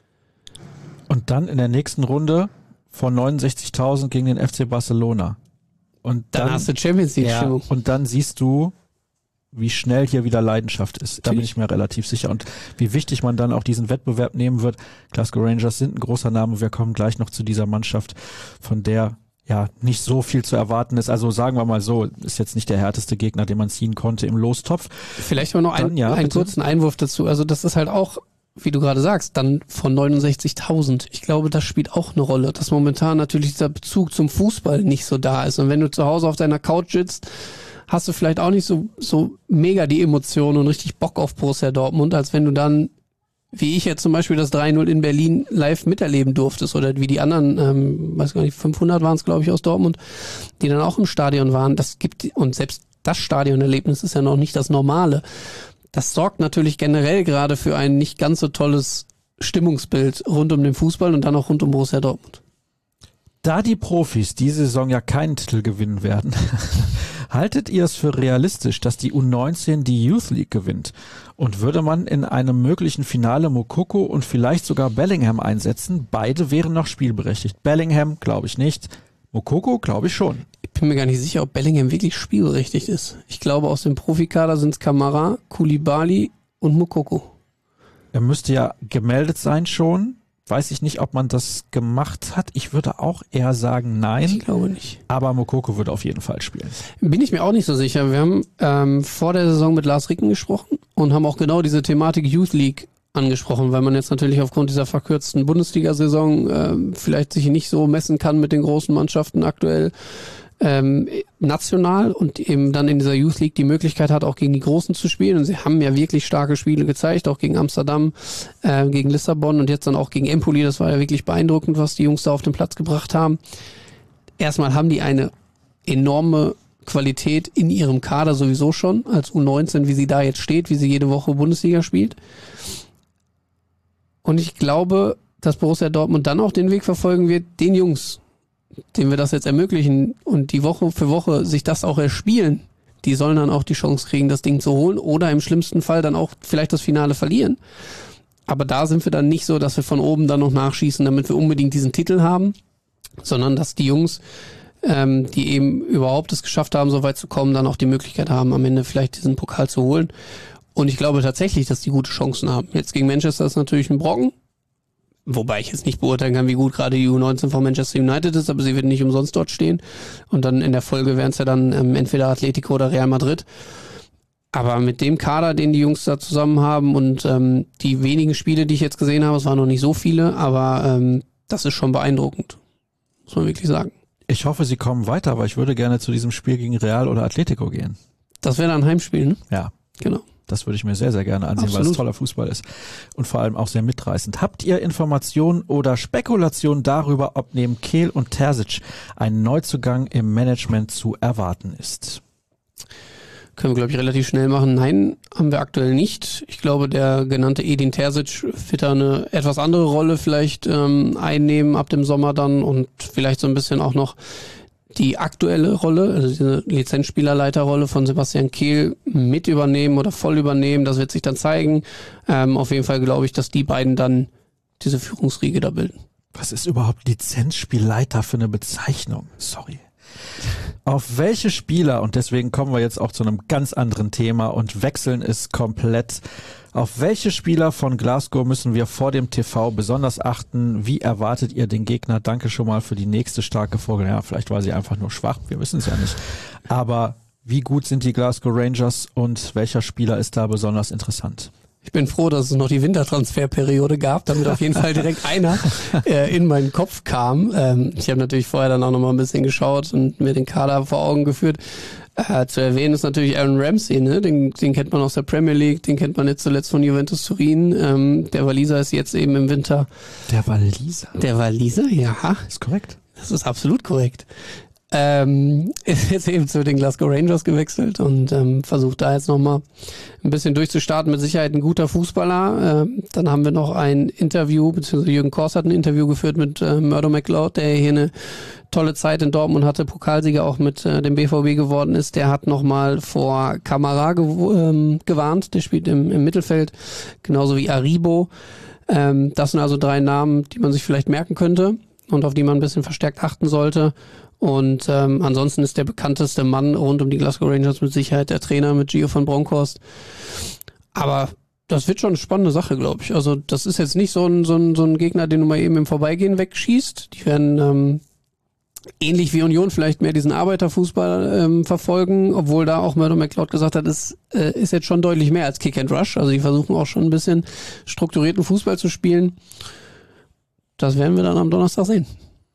Und dann in der nächsten Runde von neunundsechzigtausend gegen den F C Barcelona. Und dann, dann hast du Champions League Stimmung. Ja, und dann siehst du, wie schnell hier wieder Leidenschaft ist. Da bin ich mir relativ sicher. Und wie wichtig man dann auch diesen Wettbewerb nehmen wird. Glasgow Rangers sind ein großer Name. Wir kommen gleich noch zu dieser Mannschaft, von der ja nicht so viel zu erwarten ist. Also sagen wir mal so, ist jetzt nicht der härteste Gegner, den man ziehen konnte im Lostopf. Vielleicht aber noch dann, ein, ja, einen kurzen Einwurf dazu. Also das ist halt auch, wie du gerade sagst, dann von neunundsechzigtausend. Ich glaube, das spielt auch eine Rolle, dass momentan natürlich dieser Bezug zum Fußball nicht so da ist. Und wenn du zu Hause auf deiner Couch sitzt, hast du vielleicht auch nicht so, so mega die Emotionen und richtig Bock auf Borussia Dortmund, als wenn du dann, wie ich jetzt zum Beispiel das drei null in Berlin live miterleben durftest, oder wie die anderen, ähm, weiß gar nicht, fünfhundert waren es, glaube ich, aus Dortmund, die dann auch im Stadion waren. Das gibt, und selbst das Stadionerlebnis ist ja noch nicht das Normale. Das sorgt natürlich generell gerade für ein nicht ganz so tolles Stimmungsbild rund um den Fußball und dann auch rund um Borussia Dortmund. Da die Profis diese Saison ja keinen Titel gewinnen werden, haltet ihr es für realistisch, dass die U neunzehn die Youth League gewinnt? Und würde man in einem möglichen Finale Moukoko und vielleicht sogar Bellingham einsetzen? Beide wären noch spielberechtigt. Bellingham glaube ich nicht, Moukoko glaube ich schon. Ich bin mir gar nicht sicher, ob Bellingham wirklich spielberechtigt ist. Ich glaube, aus dem Profikader sind es Kamara, Koulibaly und Moukoko. Er müsste ja gemeldet sein schon. Weiß ich nicht, ob man das gemacht hat. Ich würde auch eher sagen, nein. Ich glaube nicht. Aber Moukoko würde auf jeden Fall spielen. Bin ich mir auch nicht so sicher. Wir haben ähm, vor der Saison mit Lars Ricken gesprochen und haben auch genau diese Thematik Youth League angesprochen, weil man jetzt natürlich aufgrund dieser verkürzten Bundesliga-Saison ähm, vielleicht sich nicht so messen kann mit den großen Mannschaften aktuell ähm, national und eben dann in dieser Youth League die Möglichkeit hat, auch gegen die Großen zu spielen. Und sie haben ja wirklich starke Spiele gezeigt, auch gegen Amsterdam, äh, gegen Lissabon und jetzt dann auch gegen Empoli. Das war ja wirklich beeindruckend, was die Jungs da auf den Platz gebracht haben. Erstmal haben die eine enorme Qualität in ihrem Kader sowieso schon, als U neunzehn, wie sie da jetzt steht, wie sie jede Woche Bundesliga spielt. Und ich glaube, dass Borussia Dortmund dann auch den Weg verfolgen wird, den Jungs, denen wir das jetzt ermöglichen und die Woche für Woche sich das auch erspielen, die sollen dann auch die Chance kriegen, das Ding zu holen oder im schlimmsten Fall dann auch vielleicht das Finale verlieren. Aber da sind wir dann nicht so, dass wir von oben dann noch nachschießen, damit wir unbedingt diesen Titel haben, sondern dass die Jungs, ähm, die eben überhaupt es geschafft haben, so weit zu kommen, dann auch die Möglichkeit haben, am Ende vielleicht diesen Pokal zu holen. Und ich glaube tatsächlich, dass die gute Chancen haben. Jetzt gegen Manchester ist natürlich ein Brocken, wobei ich jetzt nicht beurteilen kann, wie gut gerade die U neunzehn von Manchester United ist, aber sie wird nicht umsonst dort stehen. Und dann in der Folge wären es ja dann ähm, entweder Atletico oder Real Madrid. Aber mit dem Kader, den die Jungs da zusammen haben und ähm, die wenigen Spiele, die ich jetzt gesehen habe, es waren noch nicht so viele, aber ähm, das ist schon beeindruckend. Muss man wirklich sagen. Ich hoffe, sie kommen weiter, aber ich würde gerne zu diesem Spiel gegen Real oder Atletico gehen. Das wäre dann ein Heimspiel, ne? Ja. Genau. Das würde ich mir sehr, sehr gerne ansehen, Absolut. weil es toller Fußball ist und vor allem auch sehr mitreißend. Habt ihr Informationen oder Spekulationen darüber, ob neben Kehl und Terzic ein Neuzugang im Management zu erwarten ist? Können wir, glaube ich, relativ schnell machen. Nein, haben wir aktuell nicht. Ich glaube, der genannte Edin Terzic wird da eine etwas andere Rolle vielleicht ähm, einnehmen ab dem Sommer dann und vielleicht so ein bisschen auch noch die aktuelle Rolle, also diese Lizenzspielerleiterrolle von Sebastian Kehl mit übernehmen oder voll übernehmen. Das wird sich dann zeigen. Ähm, auf jeden Fall glaube ich, dass die beiden dann diese Führungsriege da bilden. Was ist überhaupt Lizenzspielleiter für eine Bezeichnung? Sorry. Auf welche Spieler, und deswegen kommen wir jetzt auch zu einem ganz anderen Thema und wechseln es komplett, auf welche Spieler von Glasgow müssen wir vor dem T V besonders achten? Wie erwartet ihr den Gegner? Danke schon mal für die nächste starke Folge. Ja, vielleicht war sie einfach nur schwach, wir wissen es ja nicht. Aber wie gut sind die Glasgow Rangers und welcher Spieler ist da besonders interessant? Ich bin froh, dass es noch die Wintertransferperiode gab, damit auf jeden Fall direkt einer äh, in meinen Kopf kam. Ähm, ich habe natürlich vorher dann auch noch mal ein bisschen geschaut und mir den Kader vor Augen geführt. Äh, zu erwähnen ist natürlich Aaron Ramsey, ne? Den, den kennt man aus der Premier League, den kennt man jetzt zuletzt von Juventus Turin. Ähm, der Waliser ist jetzt eben im Winter. Der Waliser? Der Waliser, ja. Ist korrekt. Das ist absolut korrekt. Ähm, ist jetzt eben zu den Glasgow Rangers gewechselt und ähm, versucht da jetzt nochmal ein bisschen durchzustarten. Mit Sicherheit ein guter Fußballer. Ähm, dann haben wir noch ein Interview, beziehungsweise Jürgen Kors hat ein Interview geführt mit äh, Murdo McLeod, der hier eine tolle Zeit in Dortmund hatte, Pokalsieger auch mit äh, dem B V B geworden ist. Der hat nochmal vor Kamara gew- ähm, gewarnt, der spielt im, im Mittelfeld, genauso wie Aribo. Ähm, das sind also drei Namen, die man sich vielleicht merken könnte und auf die man ein bisschen verstärkt achten sollte. Und ähm, ansonsten ist der bekannteste Mann rund um die Glasgow Rangers mit Sicherheit der Trainer mit Gio van Bronckhorst. Aber das wird schon eine spannende Sache, glaube ich. Also das ist jetzt nicht so ein, so ein, so ein Gegner, den du mal eben im Vorbeigehen wegschießt. Die werden ähm, ähnlich wie Union vielleicht mehr diesen Arbeiterfußball ähm, verfolgen, obwohl da auch Murdo McLeod gesagt hat, es äh, ist jetzt schon deutlich mehr als Kick and Rush. Also die versuchen auch schon ein bisschen strukturierten Fußball zu spielen. Das werden wir dann am Donnerstag sehen.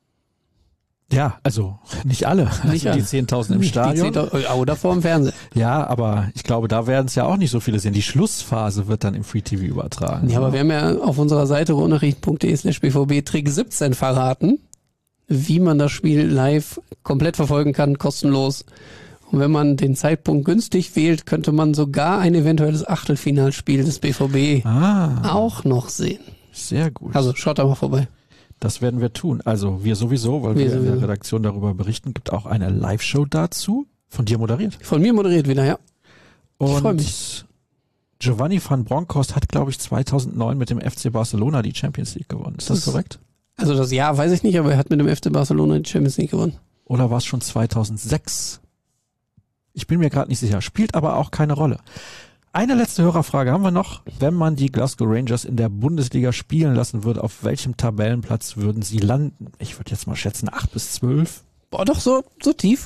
Ja, also nicht alle. Nicht also die zehntausend im Stadion. Oder vor dem Fernseher. Ja, aber ich glaube, da werden es ja auch nicht so viele sehen. Die Schlussphase wird dann im Free T V übertragen. Ja, aber wir haben ja auf unserer Seite ruhrnachrichten.de slash bvb Trick siebzehn verraten, wie man das Spiel live komplett verfolgen kann, kostenlos. Und wenn man den Zeitpunkt günstig wählt, könnte man sogar ein eventuelles Achtelfinalspiel des B V B ah, auch noch sehen. Sehr gut. Also schaut da mal vorbei. Das werden wir tun. Also wir sowieso, weil wir, wir in der Redaktion darüber berichten. Gibt auch eine Live-Show dazu. Von dir moderiert. Von mir moderiert wieder, ja. Und ich freue mich. Giovanni van Bronckhorst hat, glaube ich, zweitausendneun mit dem F C Barcelona die Champions League gewonnen. Ist das, das korrekt? Also das Jahr weiß ich nicht, aber er hat mit dem F C Barcelona die Champions League gewonnen. Oder war es schon zweitausendsechs? Ich bin mir gerade nicht sicher. Spielt aber auch keine Rolle. Eine letzte Hörerfrage haben wir noch. Wenn man die Glasgow Rangers in der Bundesliga spielen lassen würde, auf welchem Tabellenplatz würden sie landen? Ich würde jetzt mal schätzen acht bis zwölf. Boah, doch so, so tief.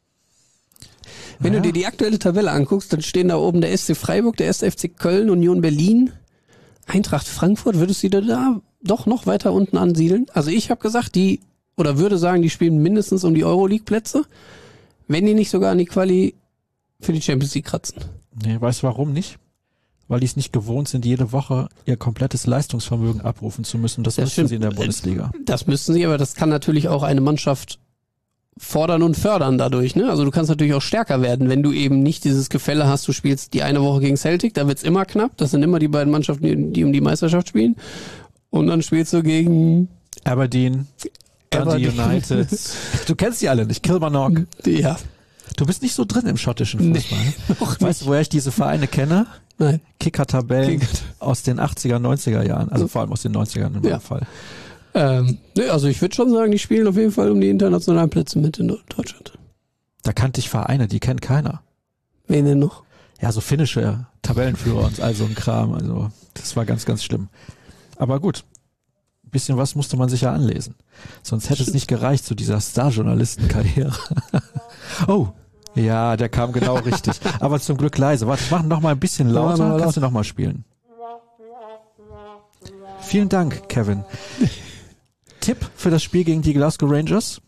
Wenn naja. du dir die aktuelle Tabelle anguckst, dann stehen da oben der S C Freiburg, der erste F C Köln, Union Berlin, Eintracht Frankfurt. Würdest du die da doch noch weiter unten ansiedeln? Also ich habe gesagt, die, oder würde sagen, die spielen mindestens um die Euroleague-Plätze, wenn die nicht sogar an die Quali für die Champions League kratzen. Nee, weißt du warum nicht? Weil die es nicht gewohnt sind, jede Woche ihr komplettes Leistungsvermögen abrufen zu müssen. Das, das müssen stimmt. sie in der Bundesliga. Das müssten sie, aber das kann natürlich auch eine Mannschaft fordern und fördern dadurch. Ne? Also du kannst natürlich auch stärker werden, wenn du eben nicht dieses Gefälle hast, du spielst die eine Woche gegen Celtic, da wird's immer knapp. Das sind immer die beiden Mannschaften, die, die um die Meisterschaft spielen. Und dann spielst du gegen Aberdeen, Dundee United. Du kennst die alle nicht. Kilmarnock. Ja. Du bist nicht so drin im schottischen Fußball. Nee, weißt du, woher ich diese Vereine kenne? Nein. Kicker-Tabellen Kicker. aus den achtziger, neunziger Jahren. Also vor allem aus den neunzigern in meinem ja. Fall. Ähm, nee, also ich würde schon sagen, die spielen auf jeden Fall um die internationalen Plätze mit in Deutschland. Da kannte ich Vereine, die kennt keiner. Wen denn noch? Ja, so finnische Tabellenführer und all so ein Kram. Also das war ganz, ganz schlimm. Aber gut. Ein bisschen was musste man sich ja anlesen. Sonst hätte es nicht gereicht zu dieser Star-Journalisten-Karriere. Oh, Ja, der kam genau richtig. Aber zum Glück leise. Warte, ich mache noch mal ein bisschen lauter. Ja, Kannst du noch mal spielen? Vielen Dank, Kevin. Tipp für das Spiel gegen die Glasgow Rangers?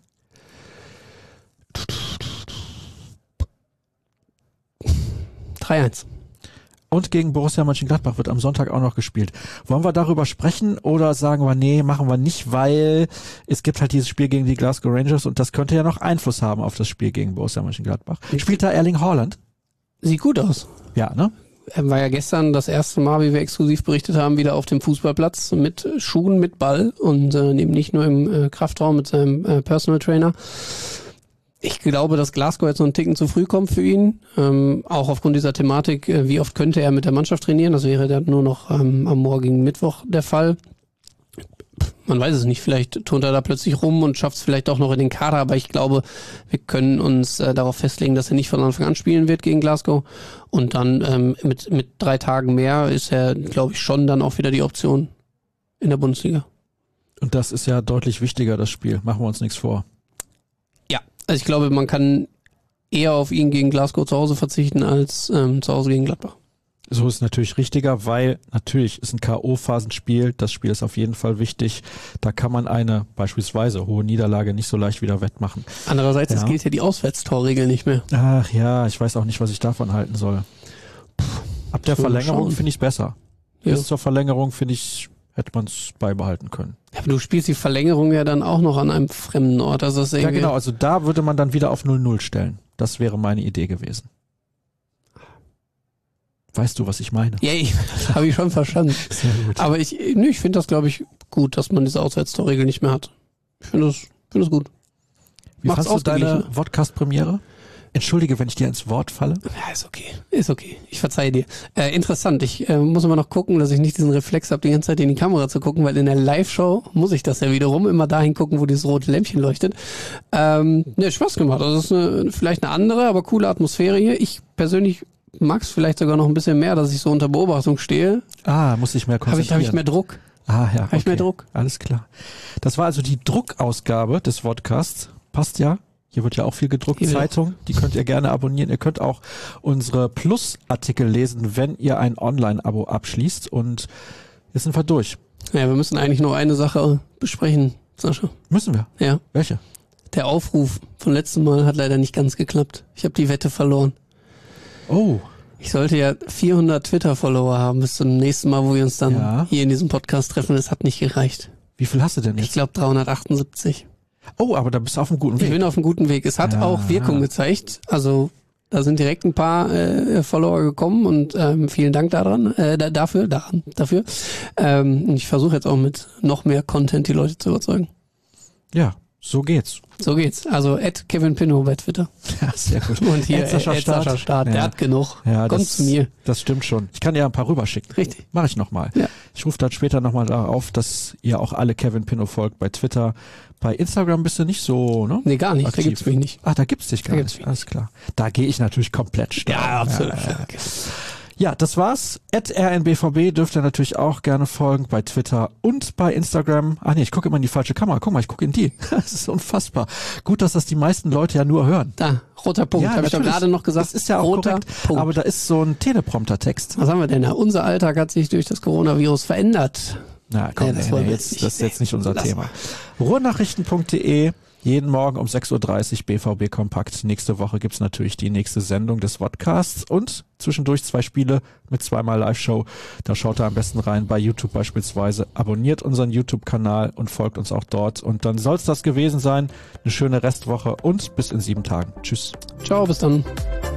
drei eins. Und gegen Borussia Mönchengladbach wird am Sonntag auch noch gespielt. Wollen wir darüber sprechen oder sagen wir, nee, machen wir nicht, weil es gibt halt dieses Spiel gegen die Glasgow Rangers und das könnte ja noch Einfluss haben auf das Spiel gegen Borussia Mönchengladbach. Spielt da Erling Haaland? Sieht gut aus. Ja, ne? Er war ja gestern das erste Mal, wie wir exklusiv berichtet haben, wieder auf dem Fußballplatz mit Schuhen, mit Ball und äh, eben nicht nur im äh, Kraftraum mit seinem äh, Personal Trainer. Ich glaube, dass Glasgow jetzt noch einen Ticken zu früh kommt für ihn. Ähm, auch aufgrund dieser Thematik, äh, wie oft könnte er mit der Mannschaft trainieren. Das wäre dann nur noch ähm, am morgigen Mittwoch der Fall. Man weiß es nicht, vielleicht turnt er da plötzlich rum und schafft es vielleicht auch noch in den Kader, aber ich glaube, wir können uns äh, darauf festlegen, dass er nicht von Anfang an spielen wird gegen Glasgow. Und dann ähm, mit, mit drei Tagen mehr ist er, glaube ich, schon dann auch wieder die Option in der Bundesliga. Und das ist ja deutlich wichtiger, das Spiel. Machen wir uns nichts vor. Ja, also ich glaube, man kann eher auf ihn gegen Glasgow zu Hause verzichten als ähm, zu Hause gegen Gladbach. So ist natürlich richtiger, weil natürlich ist ein K O-Phasenspiel, das Spiel ist auf jeden Fall wichtig. Da kann man eine beispielsweise hohe Niederlage nicht so leicht wieder wettmachen. Andererseits, es ja. gilt ja die Auswärtstorregel nicht mehr. Ach ja, ich weiß auch nicht, was ich davon halten soll. Ab der Verlängerung finde ich es besser. Ja. Bis zur Verlängerung finde ich, hätte man es beibehalten können. Ja, aber du spielst die Verlängerung ja dann auch noch an einem fremden Ort. Also das ist Ja irgendwie genau, also da würde man dann wieder auf null null stellen. Das wäre meine Idee gewesen. Weißt du, was ich meine? Ja, ich, habe ich schon verstanden. Sehr gut. Aber ich, nee, ich finde das, glaube ich, gut, dass man diese Auswärtstorregel nicht mehr hat. Ich finde das, finde das gut. Wie Macht's fandst du deine ausgeglichener. Podcast-Premiere? Entschuldige, wenn ich dir ins Wort falle. Ja, ist okay. Ist okay. Ich verzeihe dir. Äh, interessant. Ich äh, muss immer noch gucken, dass ich nicht diesen Reflex habe, die ganze Zeit in die Kamera zu gucken, weil in der Live-Show muss ich das ja wiederum immer dahin gucken, wo dieses rote Lämpchen leuchtet. Ähm, ne, Spaß gemacht. Also es ist eine, vielleicht eine andere, aber coole Atmosphäre hier. Ich persönlich mag es vielleicht sogar noch ein bisschen mehr, dass ich so unter Beobachtung stehe. Ah, muss ich mehr Habe ich, konzentrieren. hab ich mehr Druck. Ah ja, Habe ich mehr Druck. Alles klar. Das war also die Druckausgabe des Podcasts. Passt ja. Hier wird ja auch viel gedruckt. Hier wird Zeitung, die könnt ihr gerne abonnieren. Ihr könnt auch unsere Plus-Artikel lesen, wenn ihr ein Online-Abo abschließt. Und jetzt sind wir durch. Ja, wir müssen eigentlich noch eine Sache besprechen, Sascha. Müssen wir? Ja. Welche? Der Aufruf von letztem Mal hat leider nicht ganz geklappt. Ich habe die Wette verloren. Oh. Ich sollte ja vierhundert Twitter-Follower haben bis zum nächsten Mal, wo wir uns dann Ja. hier in diesem Podcast treffen. Das hat nicht gereicht. Wie viel hast du denn Ich jetzt? glaube dreihundertachtundsiebzig. Oh, aber da bist du auf einem guten Ich Weg. bin auf einem guten Weg. Es hat Ja. auch Wirkung gezeigt. Also da sind direkt ein paar äh, Follower gekommen und ähm, vielen Dank daran, äh, da, dafür, daran, dafür. Ähm, ich versuche jetzt auch mit noch mehr Content die Leute zu überzeugen. Ja, so geht's. So geht's. Also at Kevin Pinnow bei Twitter. Ja, sehr gut. Und hier Ed Sascha Ed Sascha Staat. Staat. Der Ja. hat genug. Ja, Kommt das, zu mir. das stimmt schon. Ich kann dir ein paar rüberschicken. Richtig. Mache ich nochmal. Ja. Ich rufe dann später nochmal darauf, dass ihr auch alle Kevin Pinnow folgt bei Twitter. Bei Instagram bist du nicht so, ne? Nee, gar nicht. Aktiv. Da gibt's mich nicht. Ach, da gibt's dich gar Da gibt's nicht. mich Alles klar. Da gehe ich natürlich komplett steil. Ja, absolut. Ja, ja. Ja, das war's. At R N B V B dürft ihr natürlich auch gerne folgen bei Twitter und bei Instagram. Ach nee, ich gucke immer in die falsche Kamera. Guck mal, ich gucke in die. Das ist unfassbar. Gut, dass das die meisten Leute ja nur hören. Da, roter Punkt. Ja, Habe ich doch natürlich. gerade noch gesagt. Das ist ja auch roter korrekt. Punkt. Aber da ist so ein Teleprompter-Text. Was haben wir denn da? Unser Alltag hat sich durch das Coronavirus verändert. Na komm, Nee, das nee, wollen nee, wir jetzt, nicht. das ist jetzt nicht unser Lass Thema. mal. Ruhrnachrichten punkt de, jeden Morgen um sechs Uhr dreißig B V B Kompakt. Nächste Woche gibt's natürlich die nächste Sendung des Podcasts und zwischendurch zwei Spiele mit zweimal Live-Show. Da schaut ihr am besten rein bei YouTube beispielsweise. Abonniert unseren YouTube-Kanal und folgt uns auch dort. Und dann soll's das gewesen sein. Eine schöne Restwoche und bis in sieben Tagen. Tschüss. Ciao, bis dann.